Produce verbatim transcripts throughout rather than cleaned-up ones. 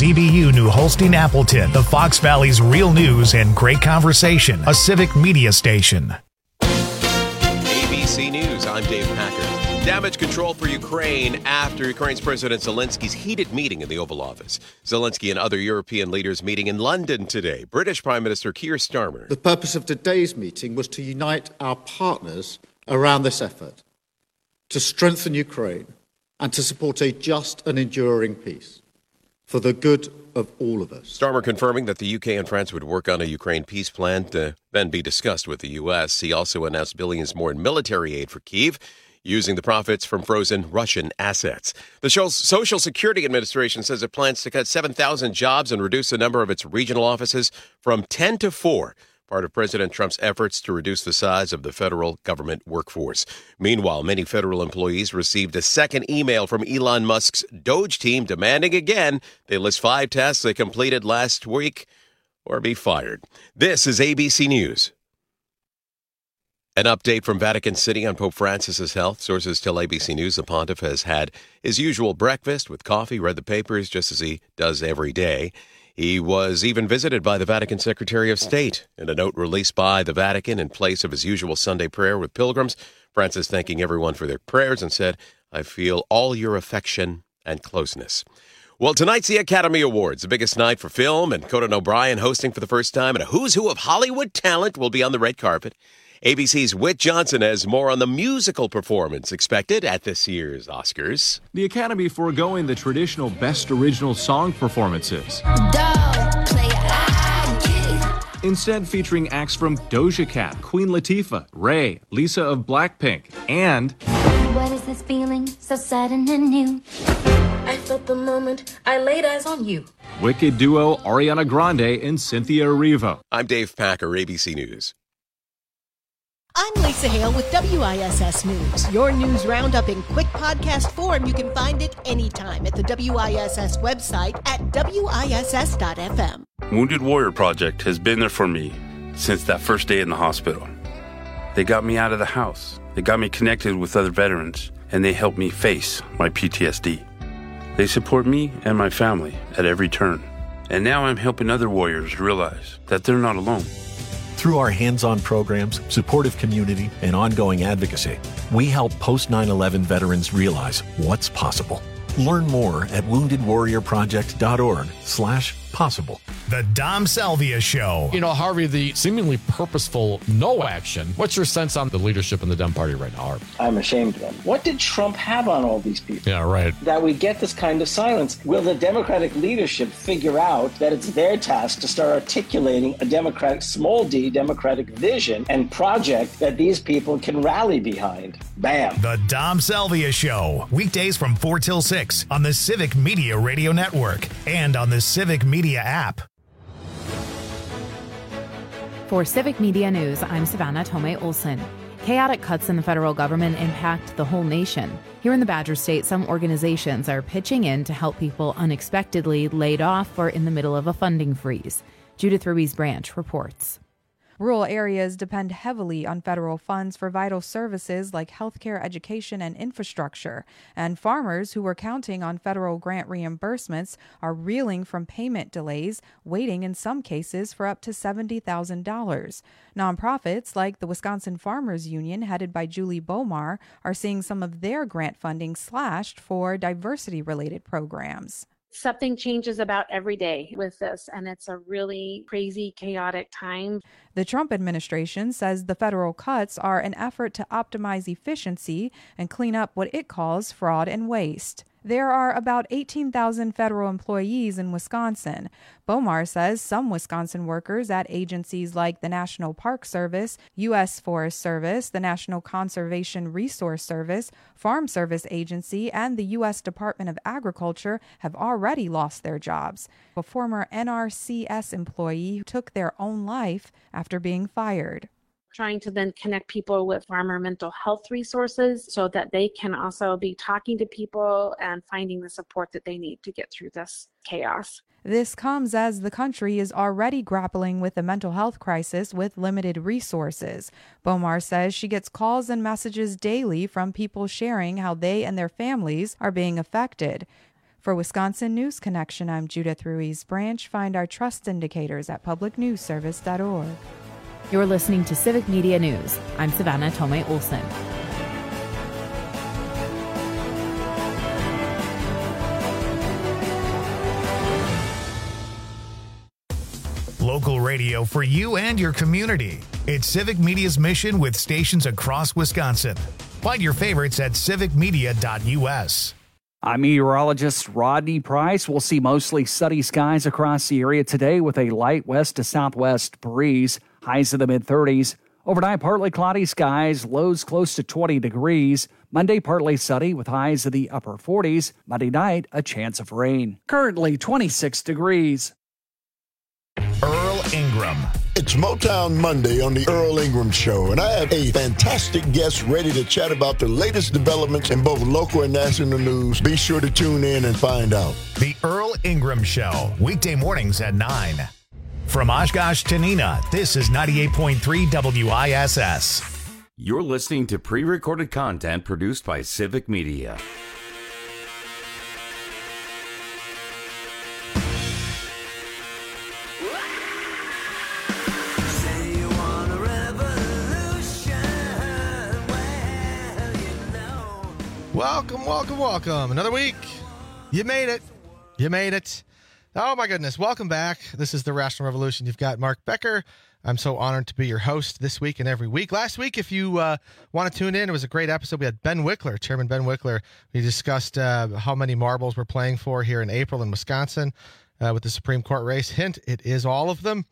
Z B U New Holstein Appleton, the Fox Valley's real news and great conversation, a civic media station. A B C News, I'm Dave Packer. Damage control for Ukraine after Ukraine's President Zelensky's heated meeting in the Oval Office. Zelensky and other European leaders meeting in London today. British Prime Minister Keir Starmer. The purpose of today's meeting was to unite our partners around this effort, to strengthen Ukraine and to support a just and enduring peace for the good of all of us. Starmer confirming that the U K and France would work on a Ukraine peace plan to then be discussed with the U S. He also announced billions more in military aid for Kyiv, using the profits from frozen Russian assets. The Social Security Administration says it plans to cut seven thousand jobs and reduce the number of its regional offices from ten to four. Part of President Trump's efforts to reduce the size of the federal government workforce. Meanwhile, many federal employees received a second email from Elon Musk's Doge team demanding again they list five tasks they completed last week or be fired. This is A B C News. An update from Vatican City on Pope Francis's health. Sources tell A B C News the pontiff has had his usual breakfast with coffee, read the papers, just as he does every day. He was even visited by the Vatican Secretary of State. In a note released by the Vatican in place of his usual Sunday prayer with pilgrims, Francis thanking everyone for their prayers and said, "I feel all your affection and closeness." Well, tonight's the Academy Awards, the biggest night for film, and Conan O'Brien hosting for the first time, and a who's who of Hollywood talent will be on the red carpet. A B C's Whit Johnson has more on the musical performance expected at this year's Oscars. The Academy foregoing the traditional Best Original Song performances. Instead featuring acts from Doja Cat, Queen Latifah, Ray, Lisa of Blackpink, and... What is this feeling so sudden and new? I felt the moment I laid eyes on you. Wicked duo Ariana Grande and Cynthia Erivo. I'm Dave Packer, A B C News. I'm Lisa Hale with W I S S News. Your news roundup in quick podcast form. You can find it anytime at the W I S S website at W I S S dot F M. Wounded Warrior Project has been there for me since that first day in the hospital. They got me out of the house. They got me connected with other veterans, and they helped me face my P T S D. They support me and my family at every turn. And now I'm helping other warriors realize that they're not alone. Through our hands-on programs, supportive community, and ongoing advocacy, we help post nine eleven veterans realize what's possible. Learn more at wounded warrior project dot org slash possible. The Dom Salvia Show. You know, Harvey, the seemingly purposeful no action. What's your sense on the leadership in the Dem Party right now, Harvey? I'm ashamed of them. What did Trump have on all these people? Yeah, right. That we get this kind of silence. Will the Democratic leadership figure out that it's their task to start articulating a democratic, small d, democratic vision and project that these people can rally behind? Bam. The Dom Salvia Show. Weekdays from four till six on the Civic Media Radio Network and on the Civic Media app. For Civic Media News, I'm Savannah Tomei Olson. Chaotic cuts in the federal government impact the whole nation. Here in the Badger State, some organizations are pitching in to help people unexpectedly laid off or in the middle of a funding freeze. Judith Ruiz Branch reports. Rural areas depend heavily on federal funds for vital services like healthcare, education, and infrastructure. And farmers who were counting on federal grant reimbursements are reeling from payment delays, waiting in some cases for up to seventy thousand dollars. Nonprofits like the Wisconsin Farmers Union, headed by Julie Bomar, are seeing some of their grant funding slashed for diversity-related programs. Something changes about every day with this, and it's a really crazy, chaotic time. The Trump administration says the federal cuts are an effort to optimize efficiency and clean up what it calls fraud and waste. There are about eighteen thousand federal employees in Wisconsin. Bomar says some Wisconsin workers at agencies like the National Park Service, U S Forest Service, the National Conservation Resource Service, Farm Service Agency, and the U S Department of Agriculture have already lost their jobs. A former N R C S employee took their own life after being fired. Trying to then connect people with farmer mental health resources so that they can also be talking to people and finding the support that they need to get through this chaos. This comes as the country is already grappling with a mental health crisis with limited resources. Bomar says she gets calls and messages daily from people sharing how they and their families are being affected. For Wisconsin News Connection, I'm Judith Ruiz Branch. Find our trust indicators at public news service dot org. You're listening to Civic Media News. I'm Savannah Tomei Olson. Local radio for you and your community. It's Civic Media's mission with stations across Wisconsin. Find your favorites at civic media dot u s. I'm meteorologist Rodney Price. We'll see mostly sunny skies across the area today with a light west to southwest breeze. Highs in the mid-thirties. Overnight, partly cloudy skies, lows close to twenty degrees. Monday, partly sunny with highs in the upper forties. Monday night, a chance of rain. Currently twenty-six degrees. Earl Ingram. It's Motown Monday on the Earl Ingram Show, and I have a fantastic guest ready to chat about the latest developments in both local and national news. Be sure to tune in and find out. The Earl Ingram Show, weekday mornings at nine. From Oshkosh to Neenah, this is ninety-eight point three W I S S. You're listening to pre-recorded content produced by Civic Media. Welcome, welcome, welcome. Another week. You made it. You made it. Oh, my goodness. Welcome back. This is The Rational Revolution. You've got Mark Becker. I'm so honored to be your host this week and every week. Last week, if you uh, want to tune in, it was a great episode. We had Ben Wickler, Chairman Ben Wickler. We discussed uh, how many marbles we're playing for here in April in Wisconsin uh, with the Supreme Court race. Hint, it is all of them.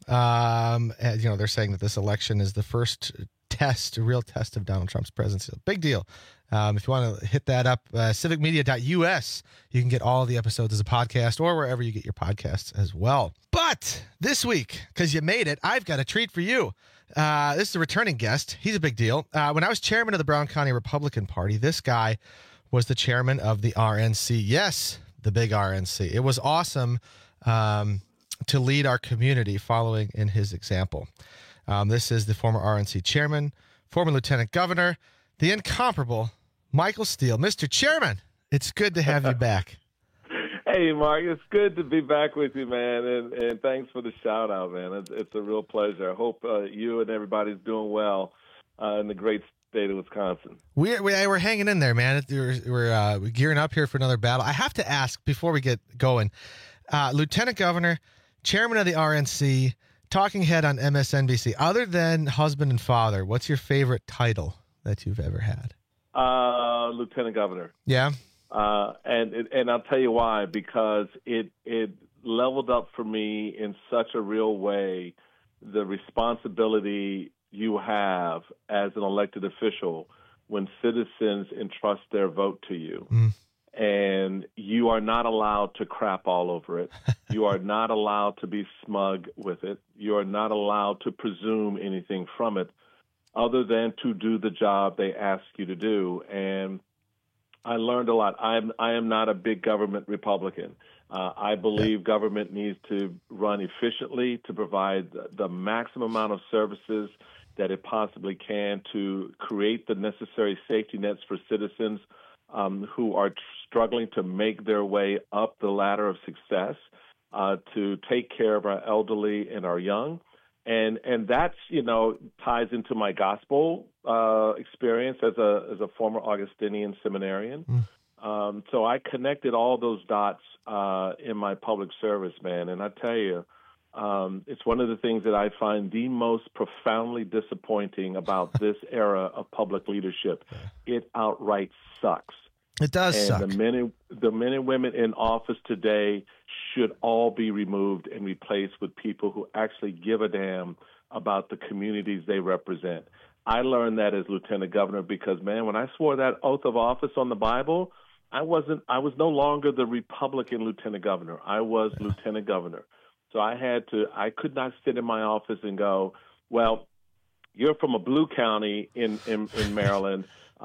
Um, and, you know, they're saying that this election is the first test, a real test of Donald Trump's presidency. Big deal. Um, if you want to hit that up, uh, civic media dot u s, you can get all of the episodes as a podcast or wherever you get your podcasts as well. But this week, because you made it, I've got a treat for you. Uh, this is a returning guest. He's a big deal. Uh, when I was chairman of the Brown County Republican Party, this guy was the chairman of the R N C. Yes, the big R N C. It was awesome um, to lead our community following in his example. Um, this is the former R N C chairman, former lieutenant governor, the incomparable Michael Steele. Mister Chairman, it's good to have you back. Hey, Mark, it's good to be back with you, man, and, and thanks for the shout-out, man. It's, it's a real pleasure. I hope uh, you and everybody's doing well uh, in the great state of Wisconsin. We're, we, we're hanging in there, man. We're, we're, uh, we're gearing up here for another battle. I have to ask, before we get going, uh, Lieutenant Governor, Chairman of the R N C, talking head on M S N B C, other than husband and father, what's your favorite title that you've ever had? Uh, Lieutenant Governor. Yeah. Uh, and and I'll tell you why, because it it leveled up for me in such a real way the responsibility you have as an elected official when citizens entrust their vote to you. Mm. And you are not allowed to crap all over it. You are not allowed to be smug with it. You are not allowed to presume anything from it other than to do the job they ask you to do. And I learned a lot. I am I am not a big government Republican. Uh, I believe government needs to run efficiently to provide the maximum amount of services that it possibly can to create the necessary safety nets for citizens um, who are tr- struggling to make their way up the ladder of success, uh, to take care of our elderly and our young. And and that's, you know, ties into my gospel uh, experience as a as a former Augustinian seminarian. Mm. Um, so I connected all those dots uh, in my public service, man. And I tell you, um, it's one of the things that I find the most profoundly disappointing about this era of public leadership. It outright sucks. It does and suck. The men, and, the men and women in office today should all be removed and replaced with people who actually give a damn about the communities they represent. I learned that as lieutenant governor because, man, when I swore that oath of office on the Bible, I wasn't. I was no longer the Republican lieutenant governor. I was yeah. lieutenant governor. So I had to. I could not sit in my office and go, well, you're from a blue county in in, in Maryland.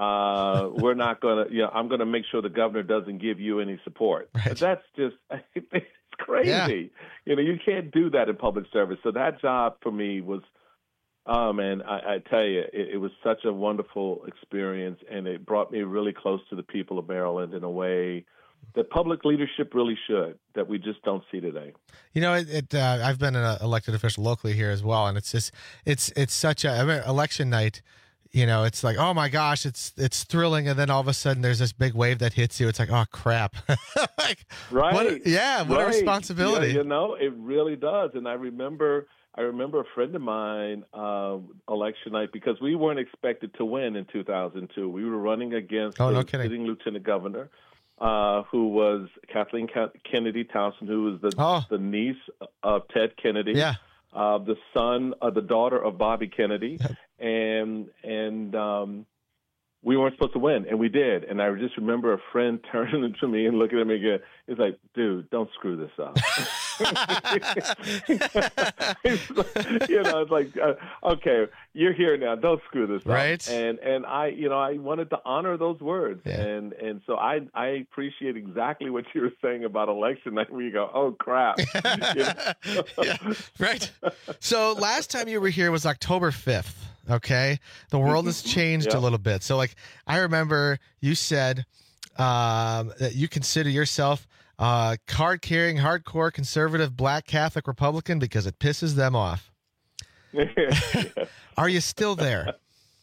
Uh, we're not going to, you know, I'm going to make sure the governor doesn't give you any support. Right. But that's just, it's crazy. Yeah. You know, you can't do that in public service. So that job for me was, oh man, I, I tell you, it, it was such a wonderful experience, and it brought me really close to the people of Maryland in a way that public leadership really should, that we just don't see today. You know, it. it uh, I've been an elected official locally here as well, and it's just it's it's such a I mean, election night. You know, it's like, oh my gosh, it's it's thrilling, and then all of a sudden there's this big wave that hits you. It's like, oh crap, like, right? What, yeah, what right. a responsibility. Yeah, you know, it really does. And I remember, I remember a friend of mine uh, election night, because we weren't expected to win in two thousand two. We were running against oh, the no kidding. sitting lieutenant governor, uh, who was Kathleen Kennedy Townsend, who was the oh. the niece of Ted Kennedy. Yeah. Uh, the son, uh, the daughter of Bobby Kennedy, yep. and and um, we weren't supposed to win, and we did. And I just remember a friend turning to me and looking at me again. He's like, "Dude, don't screw this up." You know, it's like, uh, okay, you're here now. Don't screw this right. up. And and I, you know, I wanted to honor those words, yeah. and and so I I appreciate exactly what you were saying about election night, where you go, oh crap, you know? Yeah, right. So last time you were here was October fifth. Okay, the world has changed yeah. a little bit. So, like, I remember you said um, that you consider yourself a card-carrying, hardcore, conservative, black Catholic Republican because it pisses them off. Yeah. Are you still there?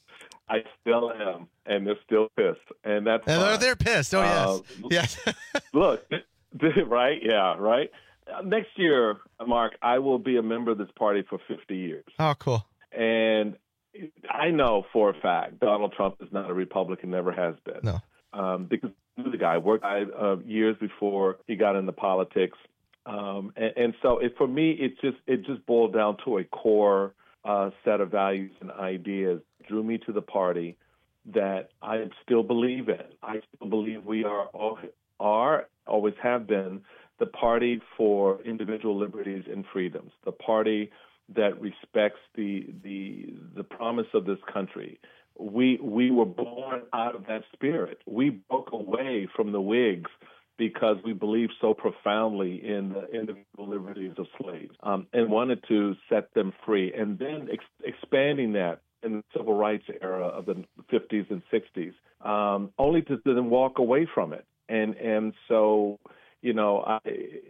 I still am, and they're still pissed, and that's and fine. They're pissed. Oh uh, yes, yes. Look, right? Yeah, right. Next year, Mark, I will be a member of this party for fifty years. Oh, cool. And I know for a fact Donald Trump is not a Republican, never has been. No. Um, because the guy worked uh, years before he got into politics. Um, and, and so it, for me, it just it just boiled down to a core uh, set of values and ideas drew me to the party that I still believe in. I still believe we are, are always have been, the party for individual liberties and freedoms, the party that respects the the the promise of this country. We we were born out of that spirit. We broke away from the Whigs because we believed so profoundly in the individual liberties of slaves um, and wanted to set them free. And then ex- expanding that in the civil rights era of the fifties and sixties, um, only to then walk away from it. And and so, you know, I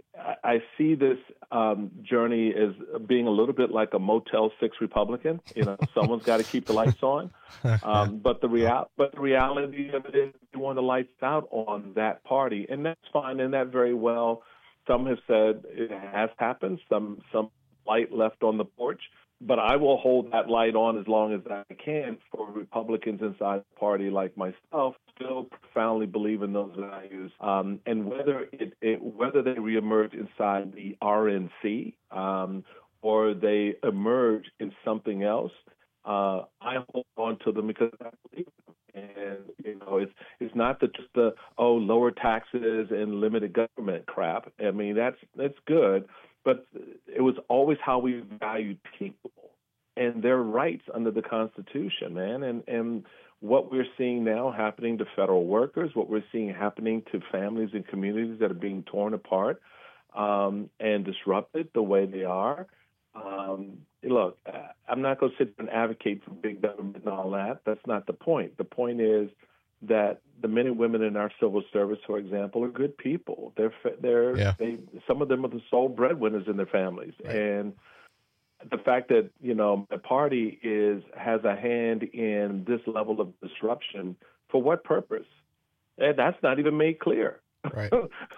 I see this um, journey as being a little bit like a Motel six Republican. You know, someone's got to keep the lights on. Um, but the real but the reality of it is, you want the lights out on that party, and that's fine. And that very well, some have said it has happened. Some some light left on the porch. But I will hold that light on as long as I can for Republicans inside the party like myself, still profoundly believe in those values. Um, and whether it, it whether they reemerge inside the R N C um, or they emerge in something else, uh, I hold on to them because I believe in them. And you know, it's it's not the, just the oh lower taxes and limited government crap. I mean, that's that's good. But it was always how we valued people and their rights under the Constitution, man. And and what we're seeing now happening to federal workers, what we're seeing happening to families and communities that are being torn apart um, and disrupted the way they are. Um, look, I'm not going to sit and advocate for big government and all that. That's not the point. The point is that the men and women in our civil service, for example, are good people. They're they're yeah. they some of them are the sole breadwinners in their families, right. And the fact that you know the party is has a hand in this level of disruption for what purpose? And that's not even made clear. Right.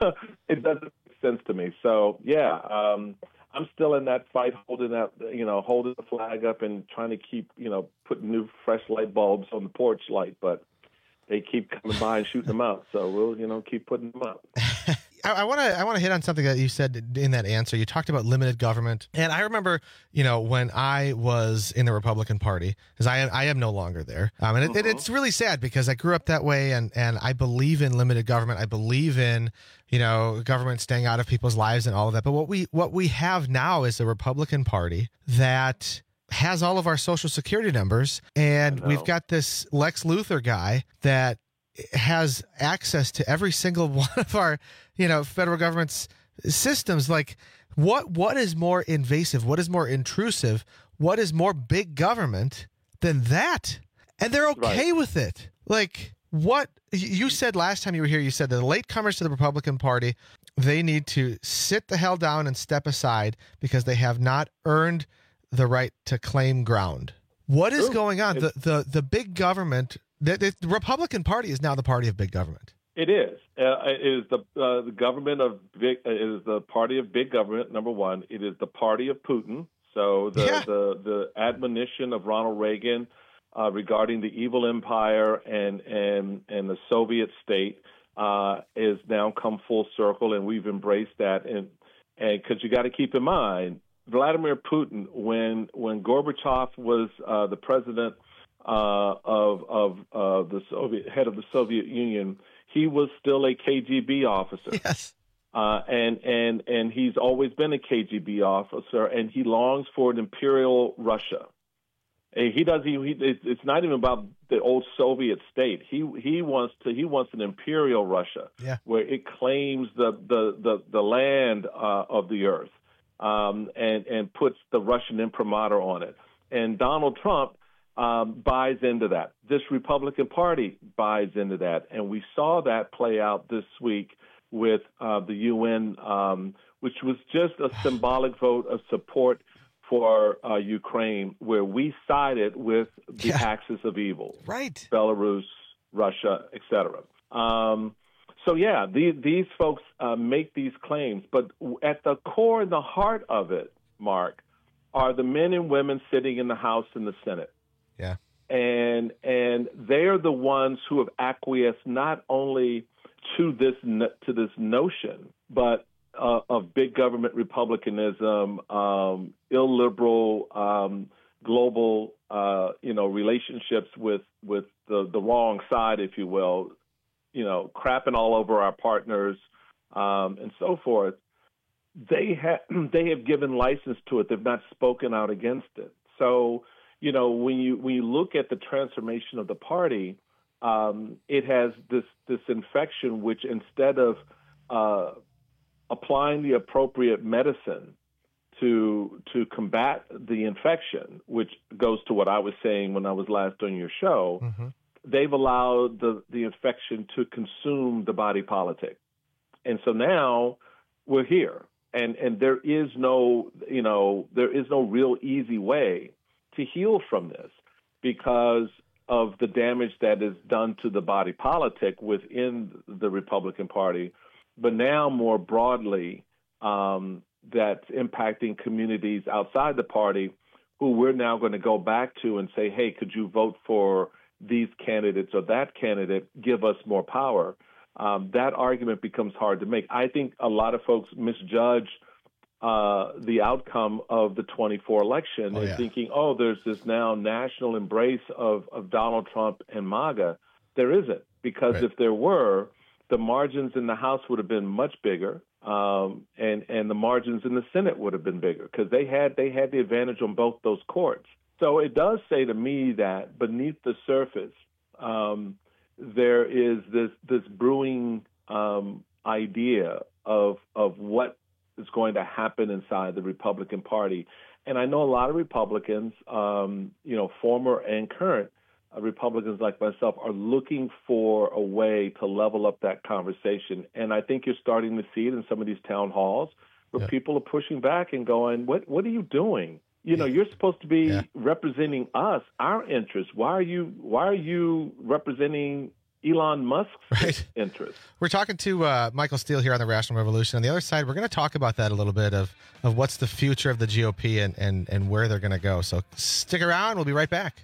It doesn't make sense to me. So yeah, um, I'm still in that fight, holding that you know holding the flag up and trying to keep you know putting new fresh light bulbs on the porch light, but they keep coming by and shooting them out. So we'll, you know, keep putting them up. I want to I want to hit on something that you said in that answer. You talked about limited government. And I remember, you know, when I was in the Republican Party, because I am, I am no longer there. Um, and it, Mm-hmm. it, it's really sad because I grew up that way and, and I believe in limited government. I believe in, you know, government staying out of people's lives and all of that. But what we what we have now is a Republican Party that has all of our social security numbers, and we've got this Lex Luthor guy that has access to every single one of our, you know, federal government's systems. Like, what what is more invasive? What is more intrusive? What is more big government than that? And they're okay Right. with it. Like, what you said last time you were here, you said that the latecomers to the Republican Party, they need to sit the hell down and step aside because they have not earned the right to claim ground. What is True. going on? The, the the big government, the, the Republican Party is now the party of big government. It is. Uh, it is the uh, the government of big. Uh, it is the party of big government. Number one, it is the party of Putin. So the Yeah. the, the admonition of Ronald Reagan uh, regarding the evil empire and and and the Soviet state uh, is now come full circle, and we've embraced that. And and because you got to keep in mind, Vladimir Putin, when when Gorbachev was uh, the president uh, of of uh, the Soviet head of the Soviet Union, he was still a K G B officer. Yes. Uh, and and and he's always been a K G B officer, and he longs for an imperial Russia. And he does. He, he it's not even about the old Soviet state. He he wants to. He wants an imperial Russia, yeah. where it claims the the the, the land uh, of the earth, um, and and puts the Russian imprimatur on it. And Donald Trump um, buys into that. This Republican Party buys into that, and we saw that play out this week with uh, the U N, um, which was just a symbolic vote of support for uh, Ukraine, where we sided with the Yeah. axis of evil, Right. Belarus, Russia, et cetera. Um, so, yeah, these, these folks uh, make these claims, but at the core and the heart of it, Mark, are the men and women sitting in the House and the Senate. Yeah. And and they're the ones who have acquiesced not only to this no- to this notion, but uh, of big government republicanism, um, illiberal um, global, uh, you know, relationships with with the, the wrong side, if you will, you know, crapping all over our partners um, and so forth. They have they have given license to it. They've not spoken out against it. So, you know, when you when you look at the transformation of the party, um, it has this this infection, which instead of uh, applying the appropriate medicine to to combat the infection, which goes to what I was saying when I was last on your show, Mm-hmm. they've allowed the the infection to consume the body politic, and so now we're here, and and there is no you know there is no real easy way to heal from this because of the damage that is done to the body politic within the Republican Party, but now more broadly, um, that's impacting communities outside the party who we're now going to go back to and say, hey, could you vote for these candidates or that candidate, give us more power? Um, that argument becomes hard to make. I think a lot of folks misjudge Uh, the outcome of the twenty-four election Oh, and yeah. thinking, oh, there's this now national embrace of, of Donald Trump and MAGA. There isn't, because Right. if there were, the margins in the House would have been much bigger, um, and and the margins in the Senate would have been bigger because they had they had the advantage on both those courts. So it does say to me that beneath the surface, um, there is this this brewing um, idea of of what is going to happen inside the Republican Party. And I know a lot of Republicans, um, you know, former and current uh, Republicans like myself, are looking for a way to level up that conversation. And I think you're starting to see it in some of these town halls where Yeah. people are pushing back and going, what, what are you doing? You know, you're supposed to be Yeah. representing us, our interests. Why are you, why are you representing Elon Musk's Right. interests? We're talking to uh, Michael Steele here on the Rational Revolution. On the other side, we're going to talk about that a little bit of, of what's the future of the G O P and, and, and where they're going to go. So stick around. We'll be right back.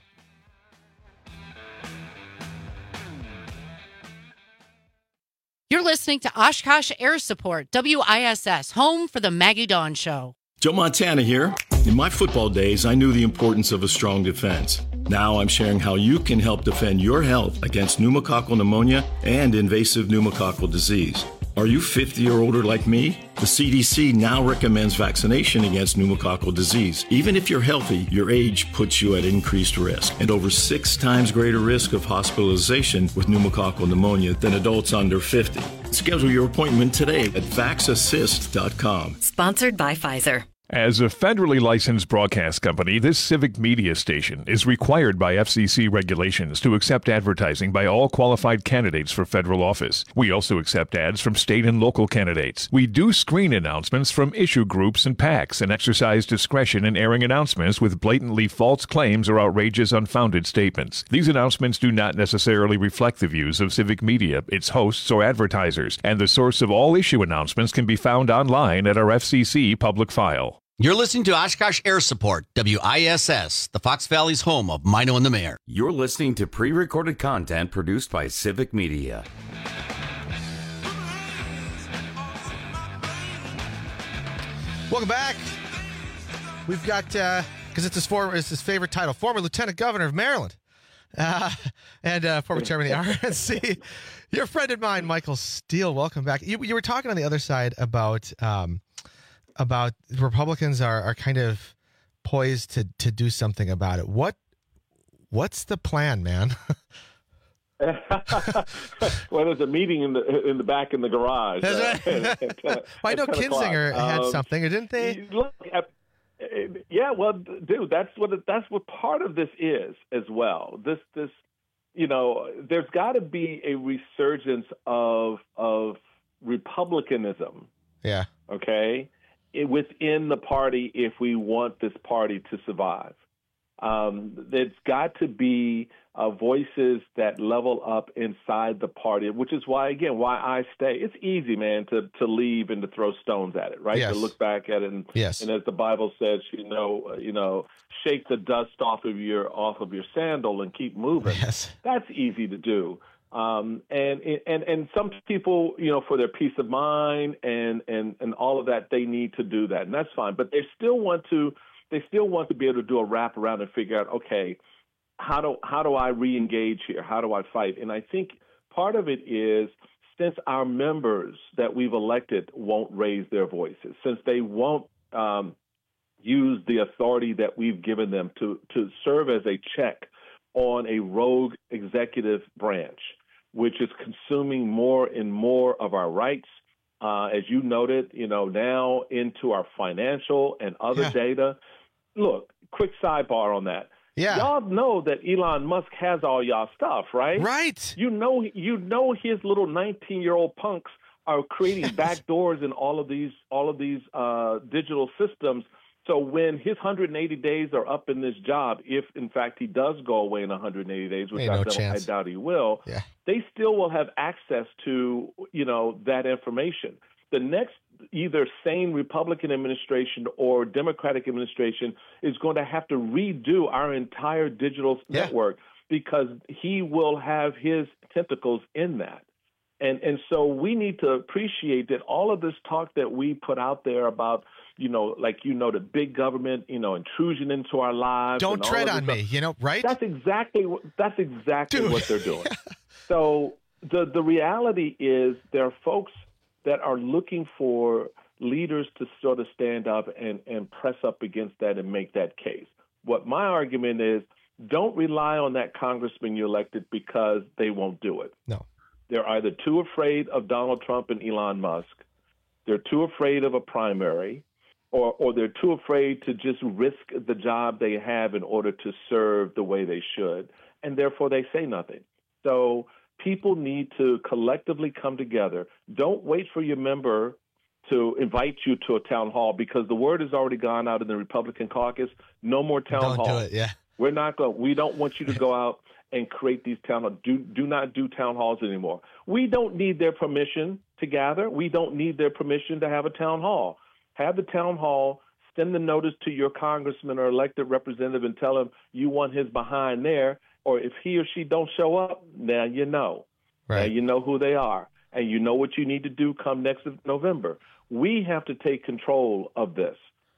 You're listening to Oshkosh Air Support, W I S S, home for the Maggie Dawn Show. Joe Montana here. In my football days, I knew the importance of a strong defense. Now I'm sharing how you can help defend your health against pneumococcal pneumonia and invasive pneumococcal disease. Are you fifty or older like me? The C D C now recommends vaccination against pneumococcal disease. Even if you're healthy, your age puts you at increased risk and over six times greater risk of hospitalization with pneumococcal pneumonia than adults under fifty. Schedule your appointment today at vax assist dot com. Sponsored by Pfizer. As a federally licensed broadcast company, this civic media station is required by F C C regulations to accept advertising by all qualified candidates for federal office. We also accept ads from state and local candidates. We do screen announcements from issue groups and PACs and exercise discretion in airing announcements with blatantly false claims or outrageous unfounded statements. These announcements do not necessarily reflect the views of civic media, its hosts, or advertisers, and the source of all issue announcements can be found online at our F C C public file. You're listening to Oshkosh Air Support, W I S S, the Fox Valley's home of Mino and the Mayor. You're listening to pre-recorded content produced by Civic Media. Welcome back. We've got, because uh, it's his former, it's his favorite title, former Lieutenant Governor of Maryland, uh, and uh, former Chairman of the R N C. Your friend of mine, Michael Steele. Welcome back. You, you were talking on the other side about. Um, about Republicans are, are kind of poised to, to do something about it. What what's the plan, man? Well, there's a meeting in the in the back in the garage. Uh, right. at, at, well, I know Kinzinger had um, something, didn't they? Look, uh, yeah, well, dude, that's what it, that's what part of this is as well. This this, you know, there's got to be a resurgence of of republicanism. Yeah. Okay. Within the party, if we want this party to survive, um, there's got to be uh, voices that level up inside the party, which is why, again, why I stay. It's easy, man, to to leave and to throw stones at it, right? Yes. To look back at it, and, yes. and as the Bible says, you know, you know, shake the dust off of your off of your sandal and keep moving. Yes. That's easy to do. Um, and, and, and some people, you know, for their peace of mind and, and, and all of that, they need to do that, and that's fine. But they still want to, they still want to be able to do a wrap around and figure out, okay, how do, how do I re-engage here? How do I fight? And I think part of it is, since our members that we've elected won't raise their voices, since they won't, um, use the authority that we've given them to, to serve as a check on a rogue executive branch, which is consuming more and more of our rights, uh, as you noted, you know, now into our financial and other Yeah. data. Look, quick sidebar on that. Yeah. Y'all know that Elon Musk has all y'all stuff, right? Right. You know, you know his little nineteen-year-old punks are creating back doors in all of these, all of these uh, digital systems. So when his one hundred eighty days are up in this job, if in fact he does go away in one hundred eighty days, which Ain't I, no don't, I chance. doubt he will, Yeah. they still will have access to, you know, that information. The next either sane Republican administration or Democratic administration is going to have to redo our entire digital Yeah. network, because he will have his tentacles in that. And and so we need to appreciate that all of this talk that we put out there about, you know, like, you know, the big government, you know, intrusion into our lives. Don't and all tread of on this me, stuff. you know, right? That's exactly what that's exactly Dude. what they're doing. So the the reality is there are folks that are looking for leaders to sort of stand up and, and press up against that and make that case. What my argument is, don't rely on that congressman you elected, because they won't do it. No. They're either too afraid of Donald Trump and Elon Musk, they're too afraid of a primary, or, or they're too afraid to just risk the job they have in order to serve the way they should, and therefore they say nothing. So people need to collectively come together. Don't wait for your member to invite you to a town hall, because the word has already gone out in the Republican caucus. No more town Don't halls. do it, yeah. We're not going. We don't want you to go out and create these town halls. Do do not do town halls anymore. We don't need their permission to gather. We don't need their permission to have a town hall. Have the town hall. Send the notice to your congressman or elected representative and tell him you want his behind there. Or if he or she don't show up, now you know. Right. Now you know who they are, and you know what you need to do come next November. We have to take control of this.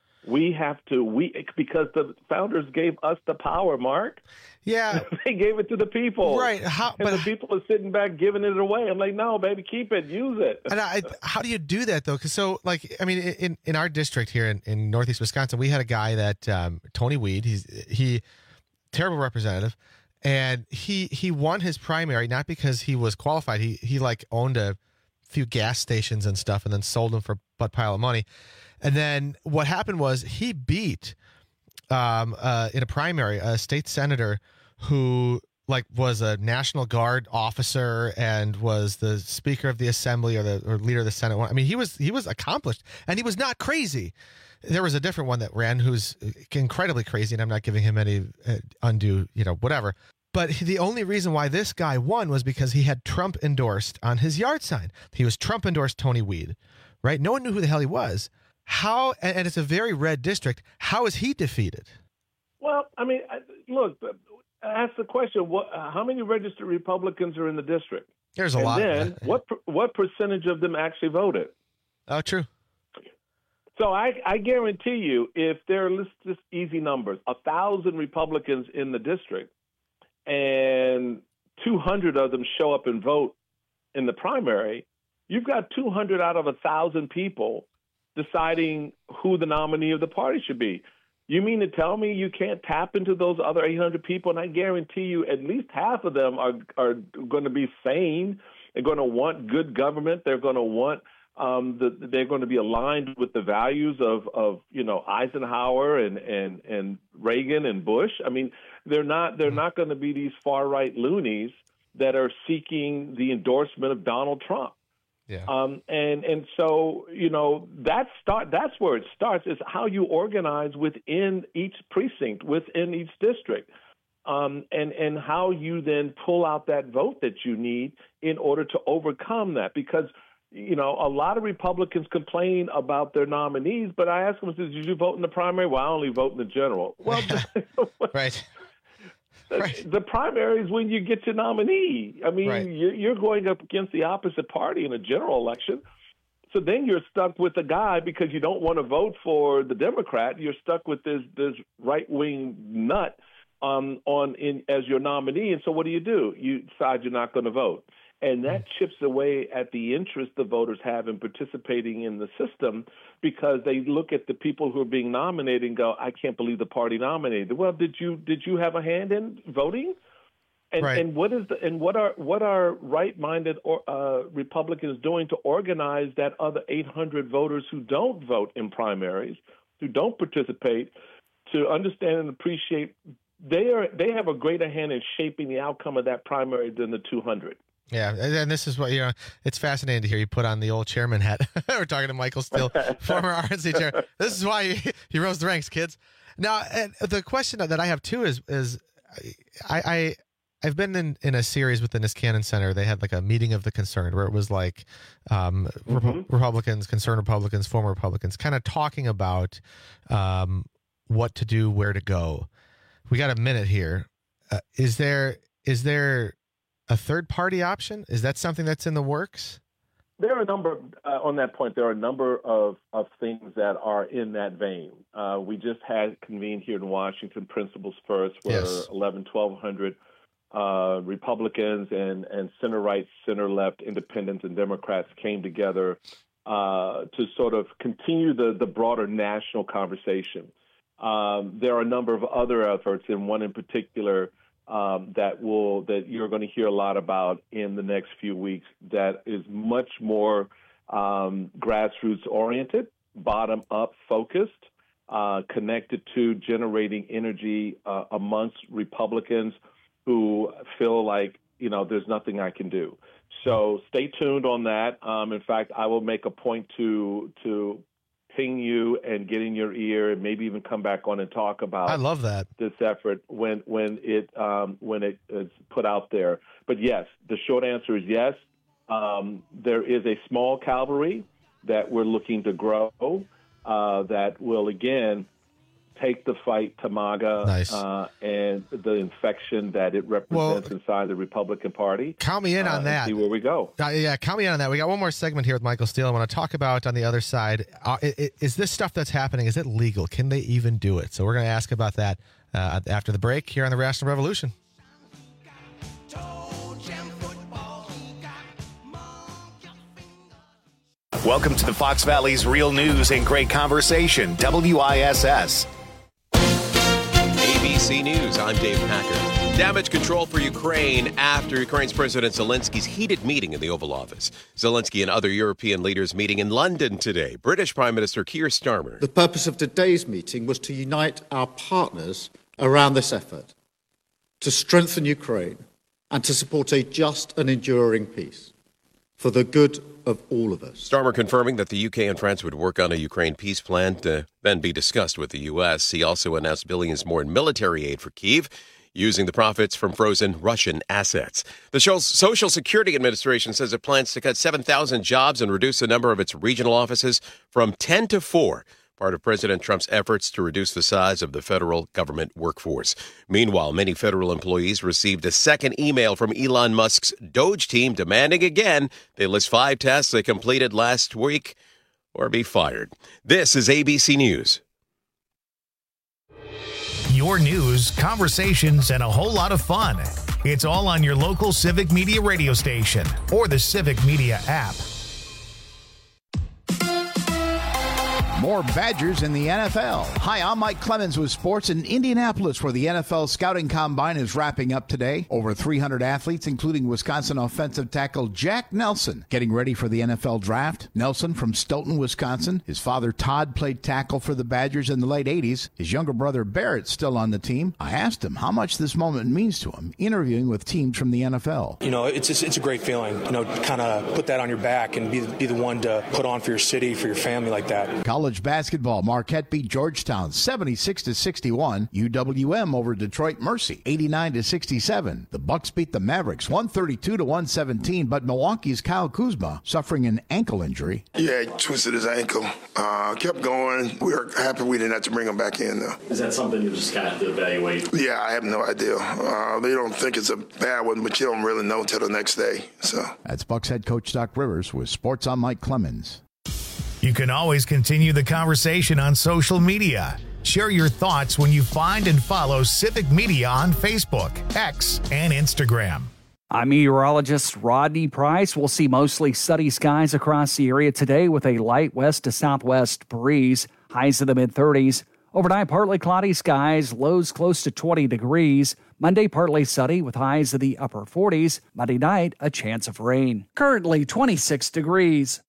We have to, we because the founders gave us the power, Mark. Yeah. They gave it to the people. Right. How, and but the people are sitting back giving it away. I'm like, no, baby, keep it, use it. And I, how do you do that though? Because so, like, I mean, in, in our district here in, in Northeast Wisconsin, we had a guy that um, Tony Weed. He's he terrible representative, and he he won his primary not because he was qualified. He he like owned a few gas stations and stuff, and then sold them for a butt pile of money. And then what happened was he beat um, uh, in a primary a state senator who like was a National Guard officer and was the Speaker of the Assembly or the or leader of the Senate. I mean, he was he was accomplished and he was not crazy. There was a different one that ran who's incredibly crazy, and I'm not giving him any uh, undue, you know, whatever. But the only reason why this guy won was because he had Trump endorsed on his yard sign. He was Trump endorsed Tony Weed, right? No one knew who the hell he was. How, and it's a very red district. How is he defeated? Well, I mean, look, ask the question: what? How many registered Republicans are in the district? There's a and lot. Then, what what percentage of them actually voted? Oh, true. So I, I guarantee you, if there are let's just easy numbers, a thousand Republicans in the district, and two hundred of them show up and vote in the primary, you've got two hundred out of a thousand people deciding who the nominee of the party should be. You mean to tell me you can't tap into those other eight hundred people? And I guarantee you at least half of them are are going to be sane. They're going to want good government. They're going to want um, the, they're going to be aligned with the values of, of you know, Eisenhower and, and, and Reagan and Bush. I mean, they're not they're not going to be these far right loonies that are seeking the endorsement of Donald Trump. Yeah. Um, and and so, you know, that start that's where it starts, is how you organize within each precinct, within each district, um, and, and how you then pull out that vote that you need in order to overcome that. Because, you know, a lot of Republicans complain about their nominees, but I ask them, did you vote in the primary? Well, I only vote in the general. Well, right. Right. The primary is when you get your nominee. I mean, right. you're going up against the opposite party in a general election. So then you're stuck with a guy because you don't want to vote for the Democrat. You're stuck with this this right-wing nut um, on in as your nominee. And so what do you do? You decide you're not going to vote. And that chips away at the interest the voters have in participating in the system, because they look at the people who are being nominated and go, I can't believe the party nominated. Well, did you did you have a hand in voting? And right. and what is the and what are what are right-minded or, uh, Republicans doing to organize that other eight hundred voters who don't vote in primaries, who don't participate, to understand and appreciate they are they have a greater hand in shaping the outcome of that primary than the two hundred. Yeah, and this is what, you know, it's fascinating to hear you put on the old chairman hat. We're talking to Michael Steele, former R N C chair. This is why he, he rose the ranks, kids. Now, and the question that I have too is, is I, I, I've been in, in a series with the Niskanen Center. They had like a meeting of the concerned where it was like um, mm-hmm. Rep- Republicans, concerned Republicans, former Republicans, kind of talking about um, what to do, where to go. We got a minute here. Uh, is there, is there, a third party option? Is that something that's in the works? There are a number uh, on that point. There are a number of, of things that are in that vein. Uh, we just had convened here in Washington Principles First, where yes. eleven, twelve hundred uh, Republicans and, and center right, center left, independents and Democrats came together uh, to sort of continue the, the broader national conversation. Um, there are a number of other efforts, and one in particular Um, that will that you're going to hear a lot about in the next few weeks, that is much more um, grassroots oriented, bottom up focused, uh, connected to generating energy uh, amongst Republicans who feel like, you know, there's nothing I can do. So stay tuned on that. Um, in fact, I will make a point to to ping you and get in your ear, and maybe even come back on and talk about I love that. this effort when when it um, when it is put out there. But yes, the short answer is yes. Um, there is a small cavalry that we're looking to grow uh, that will again take the fight to MAGA nice. uh, and the infection that it represents well, inside the Republican Party. Count me in uh, on that. See where we go. Uh, yeah, count me in on that. We got one more segment here with Michael Steele. I want to talk about on the other side. Uh, is, is this stuff that's happening, is it legal? Can they even do it? So we're going to ask about that uh, after the break here on the Rational Revolution. Welcome to the Fox Valley's Real News and Great Conversation, W I S S. eight B C News, I'm Dave Packer. Damage control for Ukraine after Ukraine's President Zelensky's heated meeting in the Oval Office. Zelensky and other European leaders meeting in London today. British Prime Minister Keir Starmer. The purpose of today's meeting was to unite our partners around this effort, to strengthen Ukraine and to support a just and enduring peace for the good of all of us. Starmer confirming that the U K and France would work on a Ukraine peace plan to then be discussed with the U S. He also announced billions more in military aid for Kyiv, using the profits from frozen Russian assets. The Social Security Administration says it plans to cut seven thousand jobs and reduce the number of its regional offices from ten to four. Part of President Trump's efforts to reduce the size of the federal government workforce. Meanwhile, many federal employees received a second email from Elon Musk's Doge team demanding again they list five tasks they completed last week or be fired. This is A B C News. Your news, conversations, and a whole lot of fun. It's all on your local Civic Media radio station or the Civic Media app. More Badgers in the N F L. Hi, I'm Mike Clemens with sports in Indianapolis, where the N F L Scouting Combine is wrapping up today. Over three hundred athletes, including Wisconsin offensive tackle Jack Nelson, getting ready for the N F L Draft. Nelson from Stoughton, Wisconsin. His father, Todd, played tackle for the Badgers in the late eighties. His younger brother, Barrett's still on the team. I asked him how much this moment means to him, interviewing with teams from the N F L. You know, it's just, it's a great feeling, you know, to kind of put that on your back and be, be the one to put on for your city, for your family like that. College basketball, Marquette beat Georgetown seventy-six to sixty-one. U W M over Detroit Mercy eighty-nine to sixty-seven. The Bucks beat the Mavericks one thirty-two to one seventeen, but Milwaukee's Kyle Kuzma suffering an ankle injury. Yeah, he twisted his ankle. Uh, kept going. We were happy we didn't have to bring him back in, though. Is that something you just got to evaluate? Yeah, I have no idea. Uh, they don't think it's a bad one, but you don't really know until the next day. So that's Bucks head coach Doc Rivers with Sports on Mike Clemens. You can always continue the conversation on social media. Share your thoughts when you find and follow Civic Media on Facebook, X, and Instagram. I'm meteorologist Rodney Price. We'll see mostly sunny skies across the area today with a light west to southwest breeze. Highs in the mid-thirties. Overnight, partly cloudy skies, lows close to twenty degrees. Monday, partly sunny with highs in the upper forties. Monday night, a chance of rain. Currently twenty-six degrees.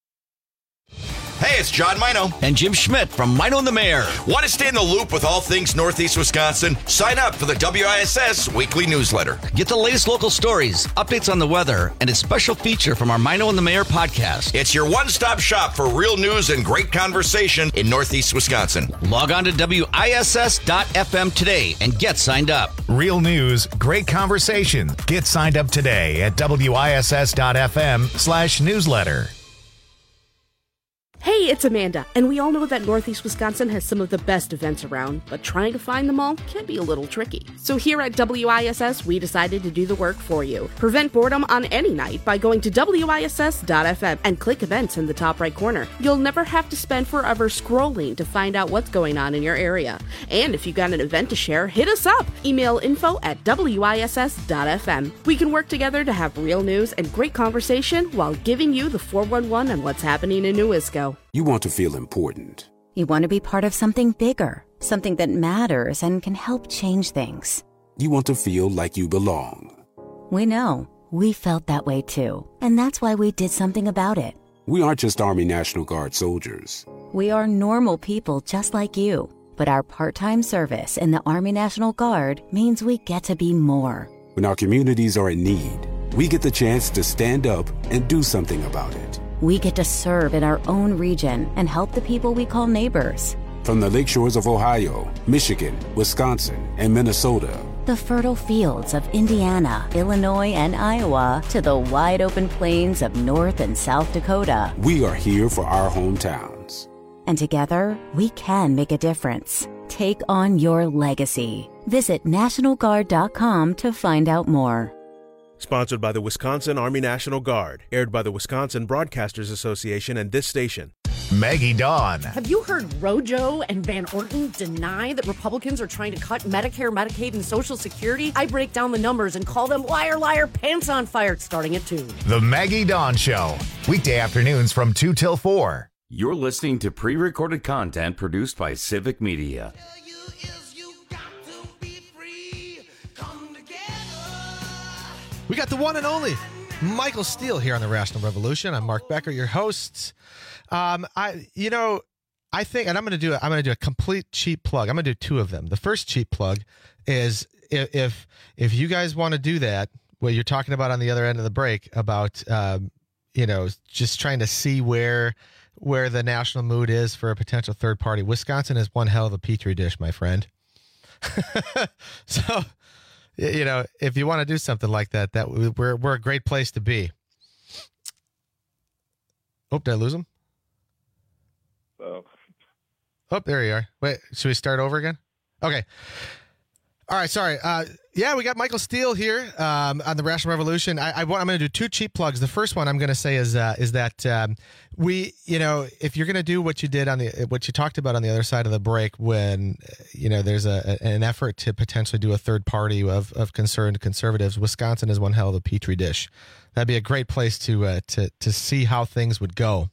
Hey, it's John Mino. And Jim Schmidt from Mino and the Mayor. Want to stay in the loop with all things Northeast Wisconsin? Sign up for the W I S S weekly newsletter. Get the latest local stories, updates on the weather, and a special feature from our Mino and the Mayor podcast. It's your one-stop shop for real news and great conversation in Northeast Wisconsin. Log on to W I S S dot F M today and get signed up. Real news, great conversation. Get signed up today at W I S S dot F M slash newsletter. Hey, it's Amanda, and we all know that Northeast Wisconsin has some of the best events around, but trying to find them all can be a little tricky. So here at W I S S, we decided to do the work for you. Prevent boredom on any night by going to W I S S dot F M and click events in the top right corner. You'll never have to spend forever scrolling to find out what's going on in your area. And if you got an event to share, hit us up. Email info at W I S S dot F M. We can work together to have real news and great conversation while giving you the four one one on what's happening in New Isco. You want to feel important. You want to be part of something bigger, something that matters and can help change things. You want to feel like you belong. We know. We felt that way too. And that's why we did something about it. We aren't just Army National Guard soldiers. We are normal people just like you. But our part-time service in the Army National Guard means we get to be more. When our communities are in need, we get the chance to stand up and do something about it. We get to serve in our own region and help the people we call neighbors. From the lakeshores of Ohio, Michigan, Wisconsin, and Minnesota, the fertile fields of Indiana, Illinois, and Iowa, to the wide open plains of North and South Dakota, we are here for our hometowns. And together, we can make a difference. Take on your legacy. Visit National Guard dot com to find out more. Sponsored by the Wisconsin Army National Guard. Aired by the Wisconsin Broadcasters Association and this station. Maggie Dawn. Have you heard Rojo and Van Orton deny that Republicans are trying to cut Medicare, Medicaid, and Social Security? I break down the numbers and call them liar, liar, pants on fire, starting at two. The Maggie Dawn Show. Weekday afternoons from two till four. You're listening to pre-recorded content produced by Civic Media. We got the one and only Michael Steele here on the Rational Revolution. I'm Mark Becker, your host. Um, I, you know, I think, and I'm going to do, a, I'm going to do a complete cheap plug. I'm going to do two of them. The first cheap plug is if if, if you guys want to do that, what you're talking about on the other end of the break about, um, you know, just trying to see where where the national mood is for a potential third party. Wisconsin is one hell of a petri dish, my friend. So, you know, if you want to do something like that, that we're we're a great place to be. Oh, did I lose him? Oh, oh, there you are. Wait, should we start over again? Okay. All right, sorry. Uh, yeah, we got Michael Steele here um, on the Rational Revolution. I, I want, I'm going to do two cheap plugs. The first one I'm going to say is uh, is that um, we, you know, if you're going to do what you did on the what you talked about on the other side of the break, when you know there's a an effort to potentially do a third party of of concerned conservatives, Wisconsin is one hell of a petri dish. That'd be a great place to uh, to to see how things would go.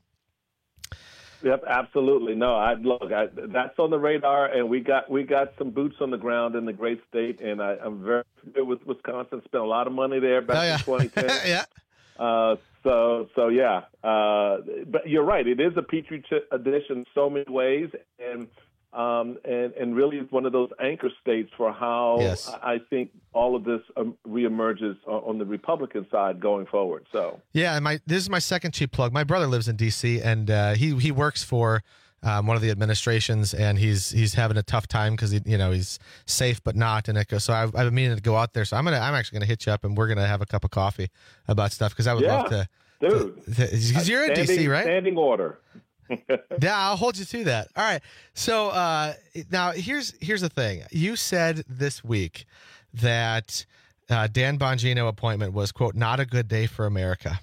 Yep, absolutely. No, I look. I, that's on the radar, and we got we got some boots on the ground in the great state, and I, I'm very familiar with Wisconsin. Spent a lot of money there back oh, yeah. in twenty ten. Yeah. Uh, so so yeah. Uh, but you're right. It is a petri dish in so many ways, and um, and and really it's one of those anchor states for how yes. I think all of this um, reemerges on the Republican side going forward. So yeah, and my this is my second cheap plug. My brother lives in D C and uh, he he works for um, one of the administrations, and he's he's having a tough time because he you know he's safe but not. And it goes, so I've, I've been meaning to go out there. So I'm gonna I'm actually gonna hit you up, and we're gonna have a cup of coffee about stuff because I would yeah, love to. Dude, because you're in standing, D C, right? Standing order. Yeah, I'll hold you to that. All right. So uh, now here's here's the thing. You said this week that uh, Dan Bongino appointment was, quote, not a good day for America.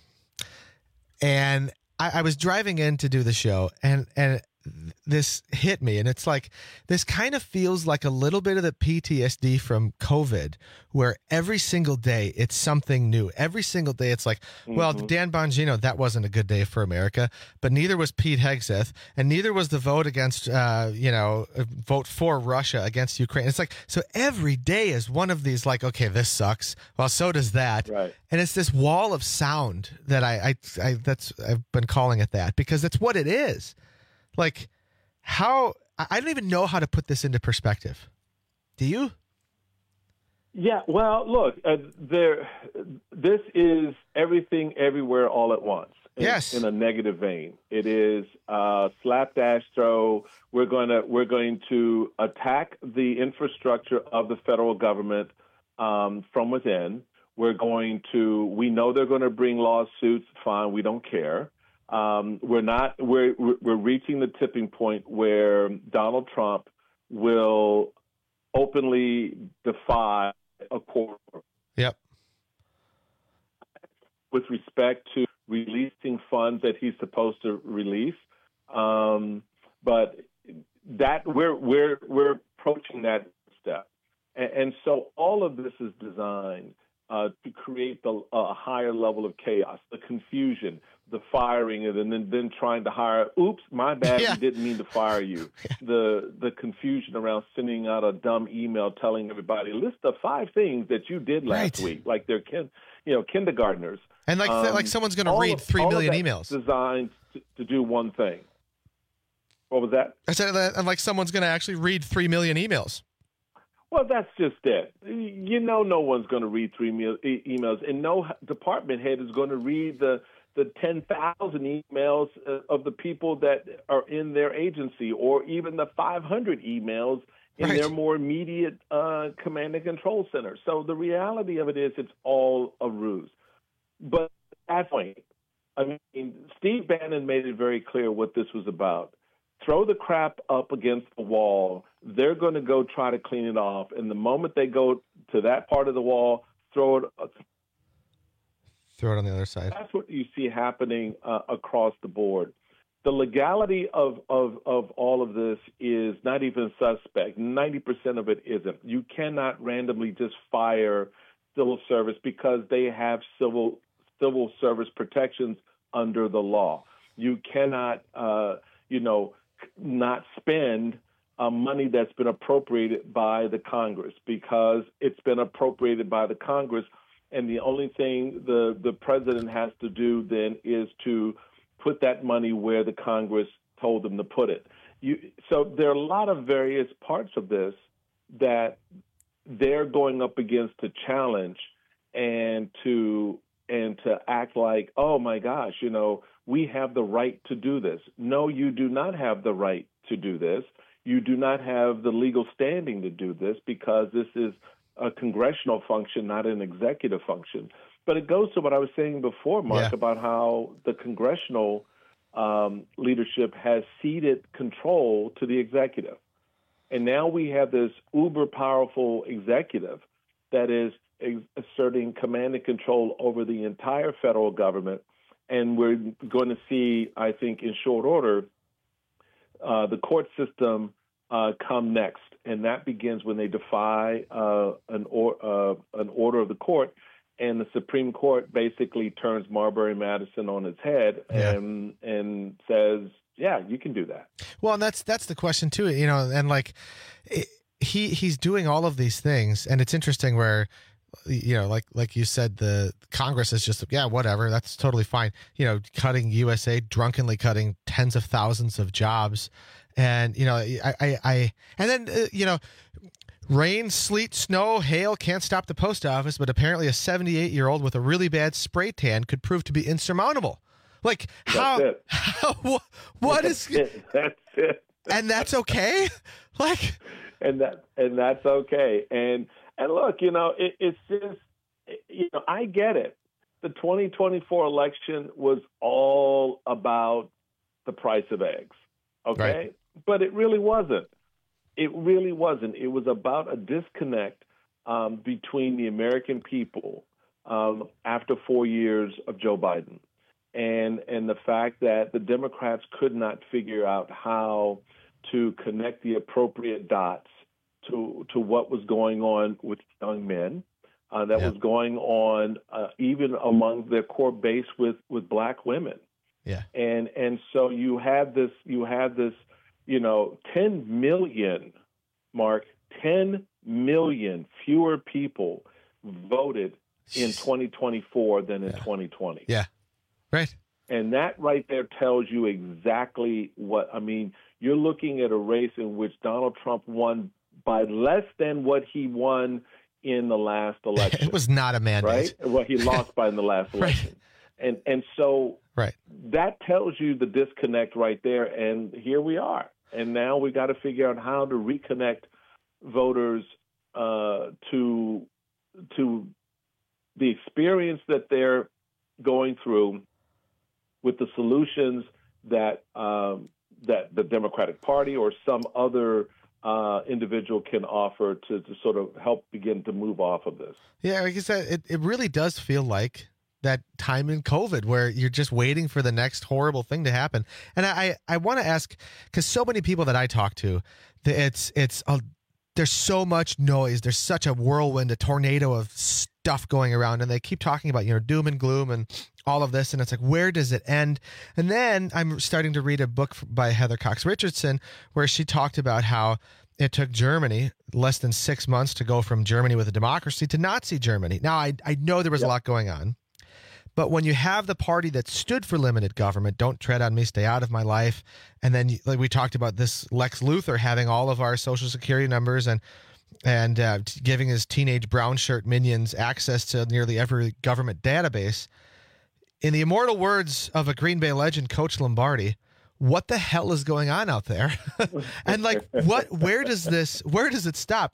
And I, I was driving in to do the show, and and this hit me, and it's like this kind of feels like a little bit of the P T S D from COVID, where every single day it's something new. Every single day it's like, mm-hmm. well, Dan Bongino, that wasn't a good day for America, but neither was Pete Hegseth, and neither was the vote against, uh, you know, vote for Russia against Ukraine. It's like, so every day is one of these, like, okay, this sucks. Well, so does that. Right. And it's this wall of sound that I, I, I that's I've been calling it that because that's what it is. Like, how I don't even know how to put this into perspective. Do you? Yeah. Well, look, uh, there. This is everything, everywhere, all at once. In, yes. In a negative vein, it is uh, slapdash throw. We're going to we're going to attack the infrastructure of the federal government um, from within. We're going to. We know they're going to bring lawsuits. Fine. We don't care. Um, we're not. We're we're reaching the tipping point where Donald Trump will openly defy a court. Yep. With respect to releasing funds that he's supposed to release, um, but that we're we're we're approaching that step, and, and so all of this is designed uh, to create the a higher level of chaos, the confusion, the firing, and then then trying to hire. Oops, my bad. Yeah. We didn't mean to fire you. the The confusion around sending out a dumb email telling everybody list the five things that you did last right. week, like they're kin, you know, kindergartners. And like um, like someone's going to read of, three million emails. Designed to, to do one thing. What was that? I said that, and like someone's going to actually read three million emails. Well, that's just it. You know, no one's going to read three me- e- emails, and no department head is going to read the the ten thousand emails of the people that are in their agency, or even the five hundred emails in right. their more immediate uh, command and control center. So the reality of it is, it's all a ruse. But at that point, I mean, Steve Bannon made it very clear what this was about. Throw the crap up against the wall. They're going to go try to clean it off. And the moment they go to that part of the wall, throw it. Throw it on the other side. That's what you see happening uh, across the board. The legality of, of, of all of this is not even suspect. ninety percent of it isn't. You cannot randomly just fire civil service because they have civil civil service protections under the law. You cannot, uh, you know, not spend uh, money that's been appropriated by the Congress because it's been appropriated by the Congress and the only thing the, the president has to do then is to put that money where the Congress told them to put it. You, so there are a lot of various parts of this that they're going up against to challenge and to and to act like, oh my gosh, you know, we have the right to do this. No, you do not have the right to do this. You do not have the legal standing to do this because this is a congressional function, not an executive function. But it goes to what I was saying before, Mark, yeah. about how the congressional um, leadership has ceded control to the executive. And now we have this uber powerful executive that is ex- asserting command and control over the entire federal government. And we're going to see, I think, in short order, uh, the court system uh, come next. And that begins when they defy uh, an, or, uh, an order of the court. And the Supreme Court basically turns Marbury Madison on its head yeah. and and says, yeah, you can do that. Well, and that's that's the question too, you know, and like it, he he's doing all of these things, and it's interesting where, you know, like like you said, the Congress is just yeah, whatever, that's totally fine. You know, cutting U S A, drunkenly cutting tens of thousands of jobs, and you know, I I, I and then uh, you know. Rain, sleet, snow, hail can't stop the post office, but apparently a seventy-eight-year-old with a really bad spray tan could prove to be insurmountable. Like, how, that's it. how what, what that's is it. That's it. And that's okay? Like, and that and that's okay. And and look, you know, it, it's just, you know, I get it. The twenty twenty-four election was all about the price of eggs, okay? Right. But it really wasn't. It really wasn't. It was about a disconnect um, between the American people um, after four years of Joe Biden, and and the fact that the Democrats could not figure out how to connect the appropriate dots to to what was going on with young men, uh, that yeah. was going on uh, even among their core base with, with black women. Yeah, and and so you have this you have this. You know, ten million, Mark, ten million fewer people voted in twenty twenty-four than in yeah. twenty twenty. Yeah, right. And that right there tells you exactly what, I mean, you're looking at a race in which Donald Trump won by less than what he won in the last election. It was not a mandate. Right? Well, he lost by in the last election. Right. And, and so right. that tells you the disconnect right there. And here we are. And now we got to figure out how to reconnect voters uh, to to the experience that they're going through with the solutions that um, that the Democratic Party or some other uh, individual can offer to, to sort of help begin to move off of this. Yeah, like you said, it, it really does feel like that time in COVID where you're just waiting for the next horrible thing to happen. And I, I want to ask, because so many people that I talk to, it's, it's, a, there's so much noise. There's such a whirlwind, a tornado of stuff going around. And they keep talking about, you know, doom and gloom and all of this. And it's like, where does it end? And then I'm starting to read a book by Heather Cox Richardson, where she talked about how it took Germany less than six months to go from Germany with a democracy to Nazi Germany. Now, I, I know there was yep. a lot going on. But when you have the party that stood for limited government, don't tread on me, stay out of my life, and then like we talked about this Lex Luthor having all of our social security numbers and and uh, giving his teenage brown shirt minions access to nearly every government database. In the immortal words of a Green Bay legend, Coach Lombardi, what the hell is going on out there? And like, what? Where does this? Where does it stop?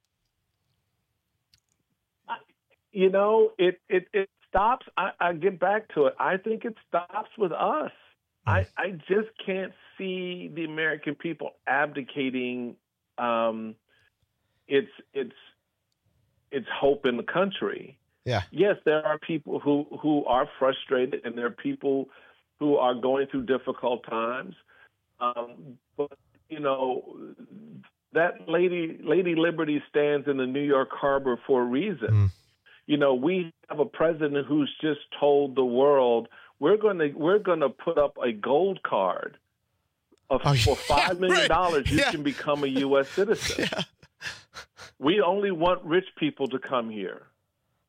You know, it it it. stops, I, I get back to it. I think it stops with us. I, I just can't see the American people abdicating um, its its its hope in the country. Yeah. Yes, there are people who, who are frustrated, and there are people who are going through difficult times. Um, but you know, that lady Lady Liberty stands in the New York Harbor for a reason. Mm. You know, we have a president who's just told the world we're going to we're going to put up a gold card of, oh, for five yeah, million dollars. Right. You yeah. can become a U S citizen. Yeah. We only want rich people to come here.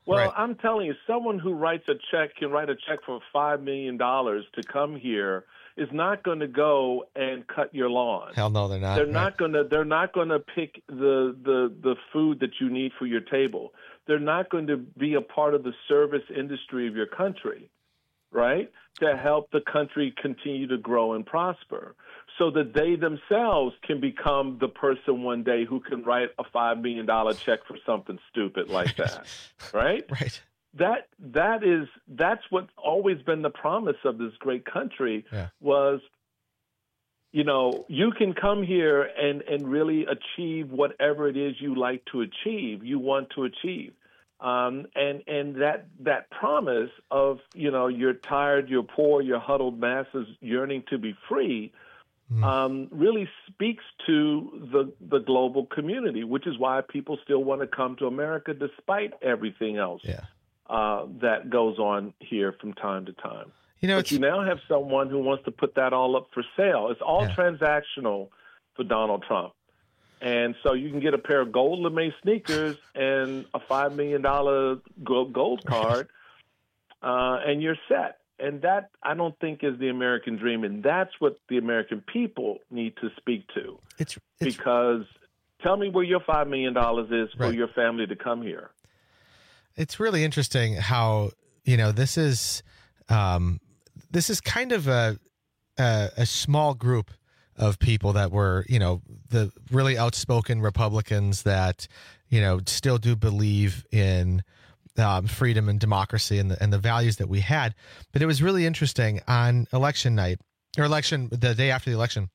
Well, Right. I'm telling you, someone who writes a check can write a check for five million dollars to come here is not going to go and cut your lawn. Hell no, they're not. They're right. not going to. They're not going to pick the, the the food that you need for your table. They're not going to be a part of the service industry of your country, right? To help the country continue to grow and prosper, so that they themselves can become the person one day who can write a five million dollar check for something stupid like that, right? Right. That that is that's what's always been the promise of this great country Yeah. was, you know, you can come here and, and really achieve whatever it is you like to achieve, you want to achieve. Um, and and that that promise of, you know, you're tired, you're poor, you're huddled masses yearning to be free um, really speaks to the the global community, which is why people still want to come to America despite everything else. Yeah. Uh, that goes on here from time to time. You know, but you now have someone who wants to put that all up for sale. It's all Yeah. transactional for Donald Trump. And so you can get a pair of gold lame sneakers and a five million dollars gold card, uh, and you're set. And that, I don't think, is the American dream. And that's what the American people need to speak to. It's, it's because tell me where your five million dollars is for Right. your family to come here. It's really interesting how, you know, this is um, this is kind of a, a a small group of people that were, you know, the really outspoken Republicans that, you know, still do believe in um, freedom and democracy and the, and the values that we had. But it was really interesting on election night or election, the day after the election.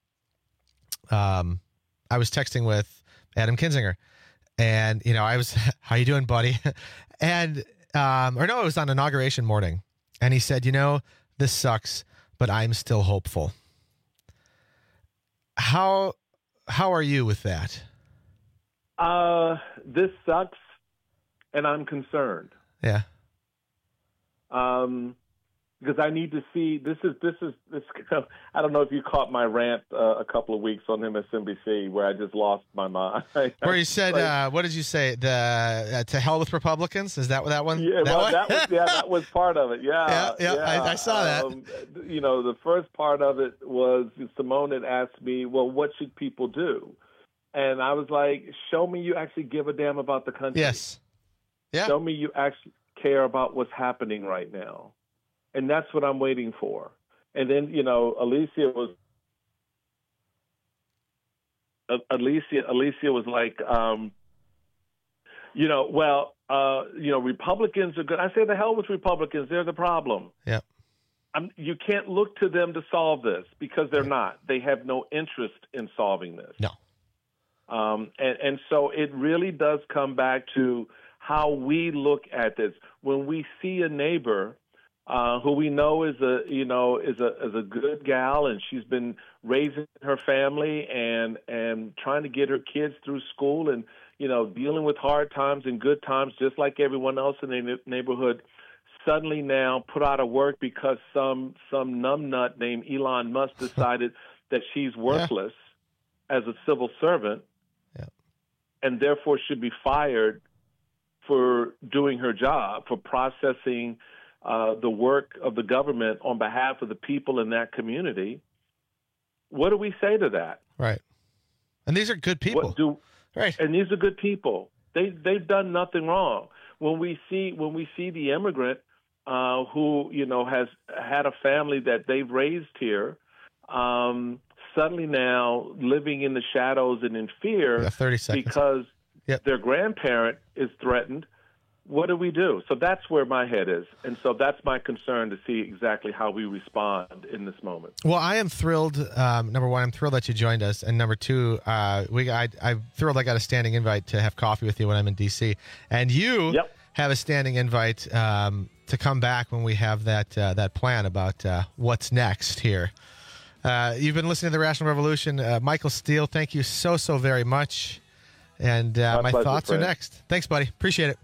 Um, I was texting with Adam Kinzinger. And, you know, I was, how you doing, buddy? And, um, or no, it was on inauguration morning. And he said, you know, this sucks, but I'm still hopeful. How, how are you with that? Uh, this sucks, and I'm concerned. Yeah. Um, because I need to see. This is this is this. I don't know if you caught my rant uh, a couple of weeks on M S N B C where I just lost my mind. Where you said, Like, uh, what did you say? The uh, to hell with Republicans? Is that that one? Yeah, that well, one? that was yeah, that was part of it. Yeah, Yeah, yeah, I- I saw that. Um, you know, the first part of it was Simone had asked me, "Well, what should people do?" And I was like, "Show me you actually give a damn about the country. Yes. Yeah. Show me you actually care about what's happening right now." And that's what I'm waiting for. And then, you know, Alicia was, uh, Alicia, Alicia was like, um, you know, well, uh, you know, Republicans are good. I say the hell with Republicans. They're the problem. Yeah. I'm, you can't look to them to solve this because they're not. They have no interest in solving this. No. Um, and, and so it really does come back to how we look at this. When we see a neighbor uh, who we know is a, you know, is a is a good gal, and she's been raising her family and and trying to get her kids through school, and you know, dealing with hard times and good times, just like everyone else in the neighborhood. Suddenly now put out of work because some some numbnut named Elon Musk decided that she's worthless yeah. as a civil servant, yeah. and therefore should be fired for doing her job, for processing uh, the work of the government on behalf of the people in that community. What do we say to that? Right. And these are good people. What do, right. And these are good people. They they've done nothing wrong. When we see when we see the immigrant uh, who you know has had a family that they've raised here, um, suddenly now living in the shadows and in fear yeah, thirty seconds. because yep. their grandparent is threatened. What do we do? So that's where my head is. And so that's my concern, to see exactly how we respond in this moment. Well, I am thrilled. Um, number one, I'm thrilled that you joined us. And number two, uh, we I, I'm thrilled I got a standing invite to have coffee with you when I'm in D C. And you yep. have a standing invite um, to come back when we have that, uh, that plan about uh, what's next here. Uh, you've been listening to The Rational Revolution. Uh, Michael Steele, thank you so, so very much. And uh, my, my pleasure, thoughts friend. are next. Thanks, buddy. Appreciate it.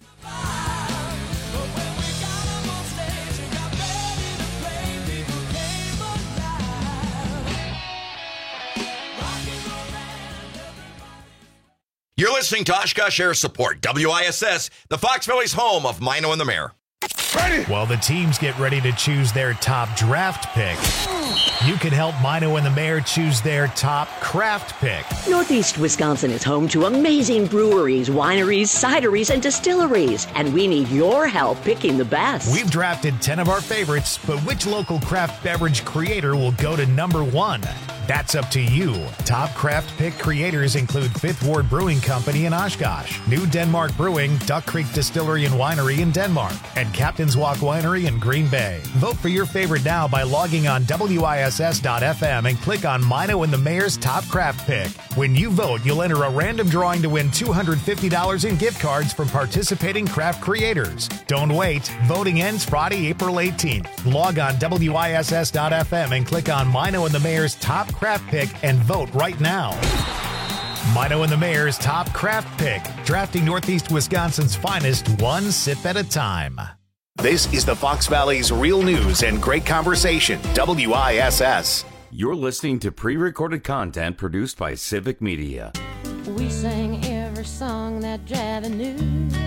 You're listening to Oshkosh Air Support, W I S S, the Fox Valley's home of Mino and the Mayor. Ready? While the teams get ready to choose their top draft pick, you can help Mino and the Mayor choose their top craft pick. Northeast Wisconsin is home to amazing breweries, wineries, cideries, and distilleries, and we need your help picking the best. We've drafted ten of our favorites, but which local craft beverage creator will go to number one? That's up to you. Top craft pick creators include Fifth Ward Brewing Company in Oshkosh, New Denmark Brewing, Duck Creek Distillery and Winery in Denmark, and Captain's Walk Winery in Green Bay. Vote for your favorite now by logging on W I S S dot F M and click on Mino and the Mayor's Top Craft Pick. When you vote, you'll enter a random drawing to win two hundred fifty dollars in gift cards from participating craft creators. Don't wait. Voting ends Friday, April eighteenth. Log on W I S S dot F M and click on Mino and the Mayor's Top Craft Pick and vote right now. Mino and the Mayor's Top Craft Pick, drafting Northeast Wisconsin's finest one sip at a time. This is the Fox Valley's real news and great conversation, W I S S. You're listening to pre-recorded content produced by Civic Media. We sang every song that Javi knew.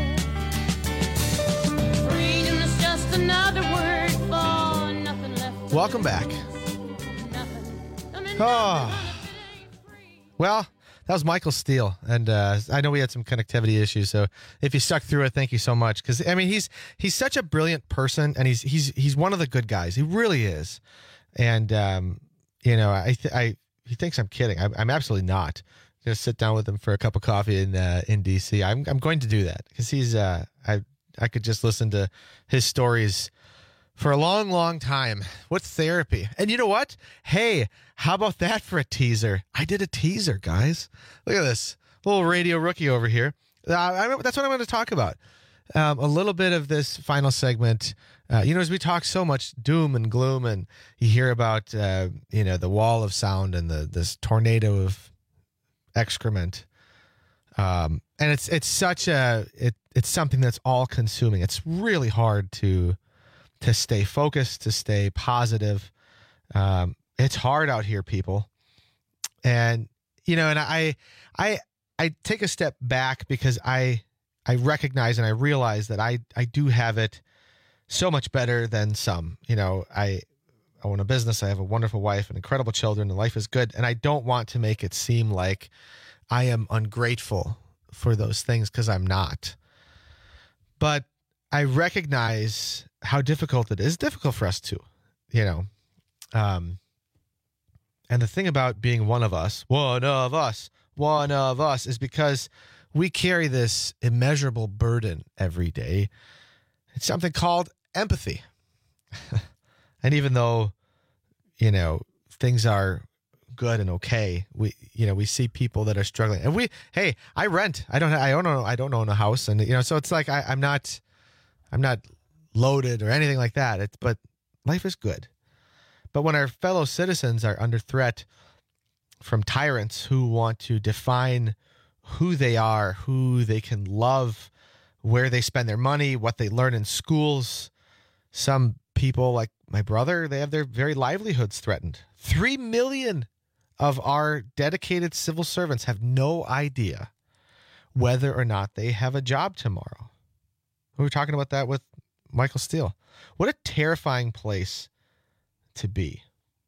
Freedom is just another word for nothing left. Welcome back. Oh, well, that was Michael Steele, and uh, I know we had some connectivity issues. So if you stuck through it, thank you so much. Because I mean, he's he's such a brilliant person, and he's he's he's one of the good guys. He really is. And um, you know, I th- I he thinks I'm kidding. I, I'm absolutely not. I'm gonna sit down with him for a cup of coffee in uh, in D C. I'm I'm going to do that because he's uh I I could just listen to his stories for a long, long time. What's therapy? And you know what? Hey, how about that for a teaser? I did a teaser, guys. Look at this. Little radio rookie over here. Uh, I, that's what I'm going to talk about. Um, a little bit of this final segment. Uh, you know, as we talk so much doom and gloom, and you hear about, uh, you know, the wall of sound and the this tornado of excrement. Um, and it's it's such a, it, it's something that's all consuming. It's really hard to... to stay focused, to stay positive. Um, it's hard out here, people. And, you know, and I, I, I take a step back because I, I recognize and I realize that I, I do have it so much better than some. You know, I own a business. I have a wonderful wife and incredible children, and life is good. And I don't want to make it seem like I am ungrateful for those things, because I'm not. But I recognize how difficult it is. It's difficult for us too, you know. Um, and the thing about being one of us, one of us, one of us, is because we carry this immeasurable burden every day. It's something called empathy. And even though, you know, things are good and okay, we, you know, we see people that are struggling, and we, hey, I rent. I don't, I don't know, I don't own a house, and you know, so it's like I, I'm not, I'm not. loaded or anything like that. It's, but life is good. But when our fellow citizens are under threat from tyrants who want to define who they are, who they can love, where they spend their money, what they learn in schools, some people like my brother, they have their very livelihoods threatened. Three million of our dedicated civil servants have no idea whether or not they have a job tomorrow. We were talking about that with Michael Steele. What a terrifying place to be.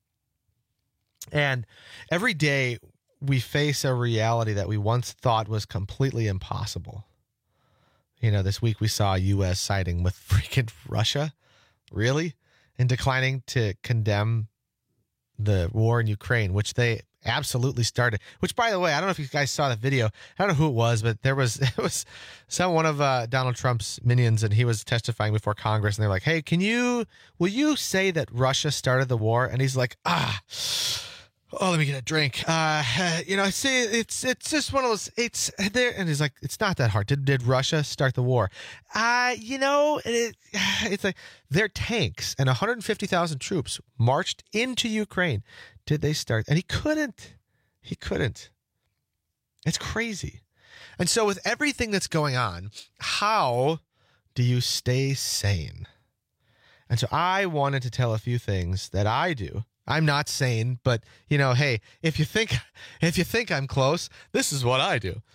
And every day we face a reality that we once thought was completely impossible. You know, this week we saw U S siding with freaking Russia. Really? And declining to condemn the war in Ukraine, which they absolutely started. Which, by the way, I don't know if you guys saw the video. I don't know who it was, but there was it was some one of uh, Donald Trump's minions, and he was testifying before Congress, and they're like, "Hey, can you will you say that Russia started the war?" And he's like, "Ah, oh, let me get a drink. Uh, you know, see, it's it's just one of those. It's there." And he's like, "It's not that hard. Did did Russia start the war? Uh, you know, it, it's like their tanks and one hundred fifty thousand troops marched into Ukraine. Did they start?" And he couldn't. He couldn't. It's crazy. And so with everything that's going on, how do you stay sane? And so I wanted to tell a few things that I do. I'm not sane, but you know, hey, if you think if you think I'm close, this is what I do.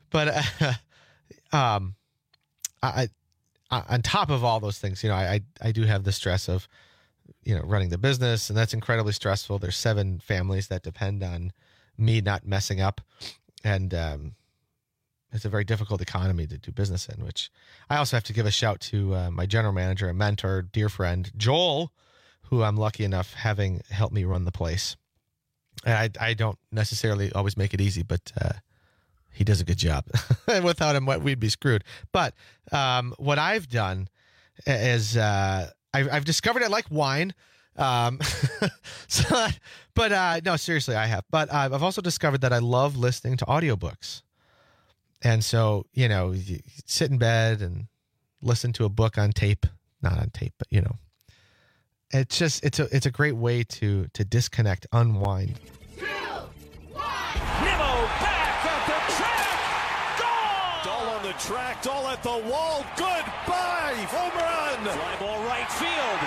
but uh, um, I, I, on top of all those things, you know, I, I do have the stress of, you know, running the business, and that's incredibly stressful. There's seven families that depend on me not messing up, and um, it's a very difficult economy to do business in, which I also have to give a shout to uh, my general manager, a mentor, dear friend, Joel, who I'm lucky enough having helped me run the place. And I, I don't necessarily always make it easy, but uh, he does a good job. Without him, we'd be screwed. But um, what I've done is uh, I've, I've discovered I like wine. Um, so, but uh, no, seriously, I have. But uh, I've also discovered that I love listening to audiobooks. And so, you know, you sit in bed and listen to a book on tape, not on tape, but, you know, it's just, it's a, it's a great way to, to disconnect, unwind. Two, one. Nimmo back at the track. Goal! Dahl on the track, Dahl at the wall. Goodbye. Home run. Fly ball right field.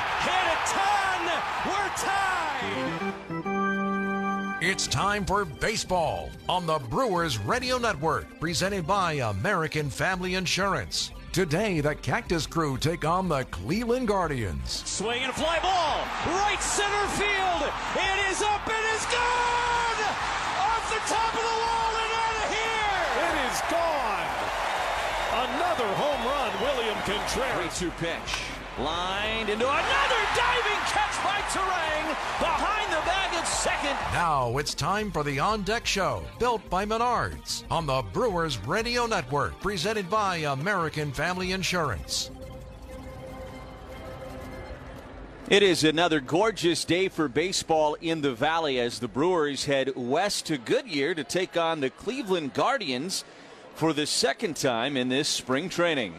Hit a ton. We're tied. It's time for baseball on the Brewers Radio Network, presented by American Family Insurance. Today, the Cactus Crew take on the Cleveland Guardians. Swing and fly ball, right center field. It is up, it is gone! Off the top of the wall and out of here! It is gone! Another home run, William Contreras. three two pitch. Lined into another diving catch by Turang behind the bag at second. Now it's time for the On Deck Show, built by Menards on the Brewers Radio Network, presented by American Family Insurance. It is another gorgeous day for baseball in the Valley as the Brewers head west to Goodyear to take on the Cleveland Guardians for the second time in this spring training.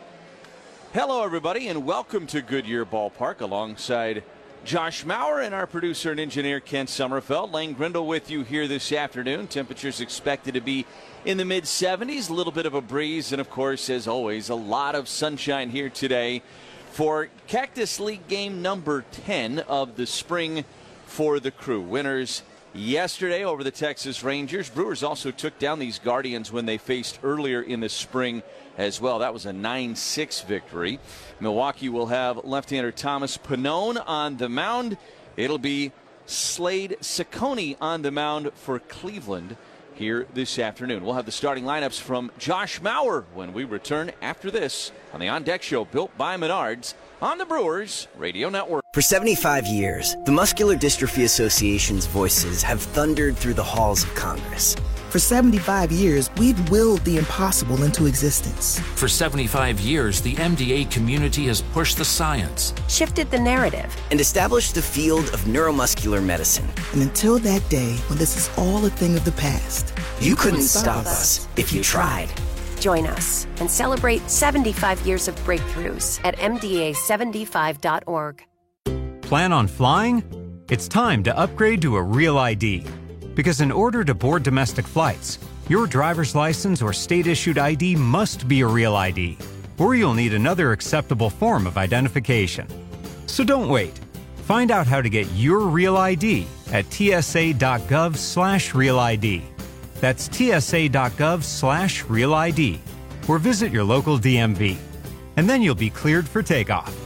Hello, everybody, and welcome to Goodyear Ballpark alongside Josh Maurer and our producer and engineer, Ken Sommerfeld. Lane Grindle with you here this afternoon. Temperatures expected to be in the mid seventies, a little bit of a breeze, and, of course, as always, a lot of sunshine here today for Cactus League game number ten of the spring for the Crew. Winners yesterday over the Texas Rangers. Brewers also took down these Guardians when they faced earlier in the spring as well. That was a nine six victory. Milwaukee will have left-hander Thomas Pannone on the mound. It'll be Slade Ciccone on the mound for Cleveland here this afternoon. We'll have the starting lineups from Josh Maurer when we return after this on the On Deck Show, built by Menards on the Brewers Radio Network. For seventy-five years, the Muscular Dystrophy Association's voices have thundered through the halls of Congress. For seventy-five years, we've willed the impossible into existence. For seventy-five years, the M D A community has pushed the science, shifted the narrative, and established the field of neuromuscular medicine. And until that day, when this is all a thing of the past, you, you couldn't, couldn't stop us if you tried. Join us and celebrate seventy-five years of breakthroughs at M D A seventy-five dot org. Plan on flying? It's time to upgrade to a Real I D. Because in order to board domestic flights, your driver's license or state-issued I D must be a Real I D, or you'll need another acceptable form of identification. So don't wait. Find out how to get your Real I D at tsa.gov slash Real ID. That's tsa.gov slash Real ID, or visit your local D M V. And then you'll be cleared for takeoff.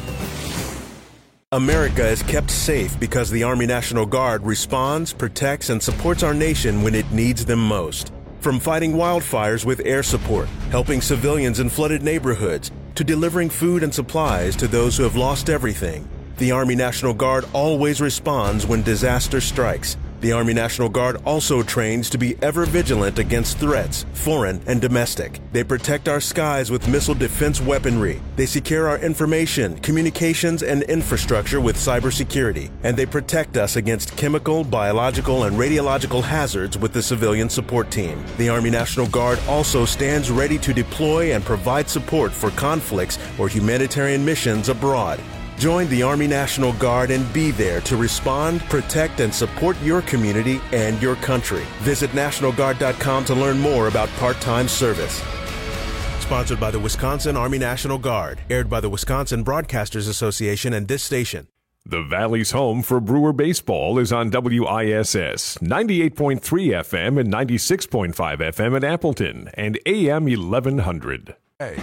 America is kept safe because the Army National Guard responds, protects, and supports our nation when it needs them most. From fighting wildfires with air support, helping civilians in flooded neighborhoods, to delivering food and supplies to those who have lost everything, the Army National Guard always responds when disaster strikes. The Army National Guard also trains to be ever vigilant against threats, foreign and domestic. They protect our skies with missile defense weaponry. They secure our information, communications, and infrastructure with cybersecurity. And they protect us against chemical, biological, and radiological hazards with the civilian support team. The Army National Guard also stands ready to deploy and provide support for conflicts or humanitarian missions abroad. Join the Army National Guard and be there to respond, protect, and support your community and your country. Visit National Guard dot com to learn more about part-time service. Sponsored by the Wisconsin Army National Guard. Aired by the Wisconsin Broadcasters Association and this station. The Valley's home for Brewer baseball is on W I S S, ninety-eight point three F M and ninety-six point five F M in Appleton, and A M eleven hundred. Hey.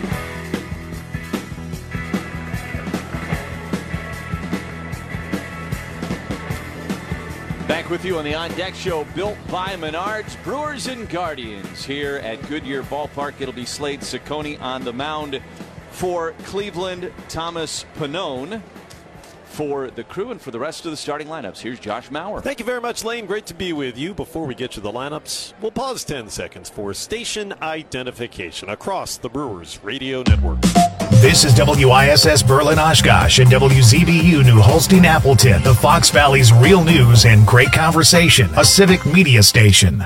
Back with you on the On Deck Show, built by Menards. Brewers and Guardians here at Goodyear Ballpark. It'll be Slade Cecconi on the mound for Cleveland. Thomas Pannone for the Crew, and for the rest of the starting lineups, here's Josh Mauer. Thank you very much, Lane. Great to be with you. Before we get to the lineups, we'll pause ten seconds for station identification across the Brewers Radio Network. This is W I S S Berlin Oshkosh and W Z B U New Holstein Appleton, the Fox Valley's real news and great conversation, a civic media station.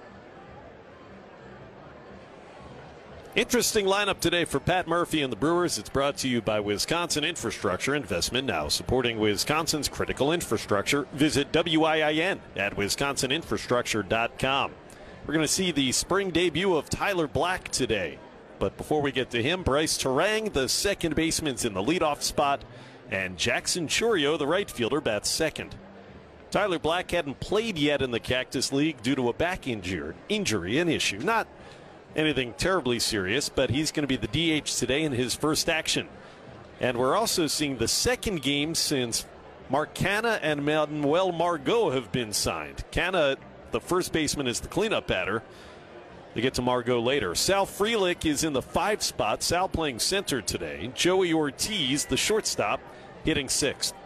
Interesting lineup today for Pat Murphy and the Brewers. It's brought to you by Wisconsin Infrastructure Investment Now, supporting Wisconsin's critical infrastructure. Visit W I I N at wisconsin infrastructure dot com. We're going to see the spring debut of Tyler Black today. But before we get to him, Bryce Terang, the second baseman's in the leadoff spot, and Jackson Chourio, the right fielder, bats second. Tyler Black hadn't played yet in the Cactus League due to a back injury, injury an issue. Not anything terribly serious, but he's going to be the D H today in his first action. And we're also seeing the second game since Mark Canha and Manuel Margot have been signed. Canha, the first baseman, is the cleanup batter. They get to Margot later. Sal Frelick is in the five spot. Sal playing center today. Joey Ortiz, the shortstop, hitting sixth.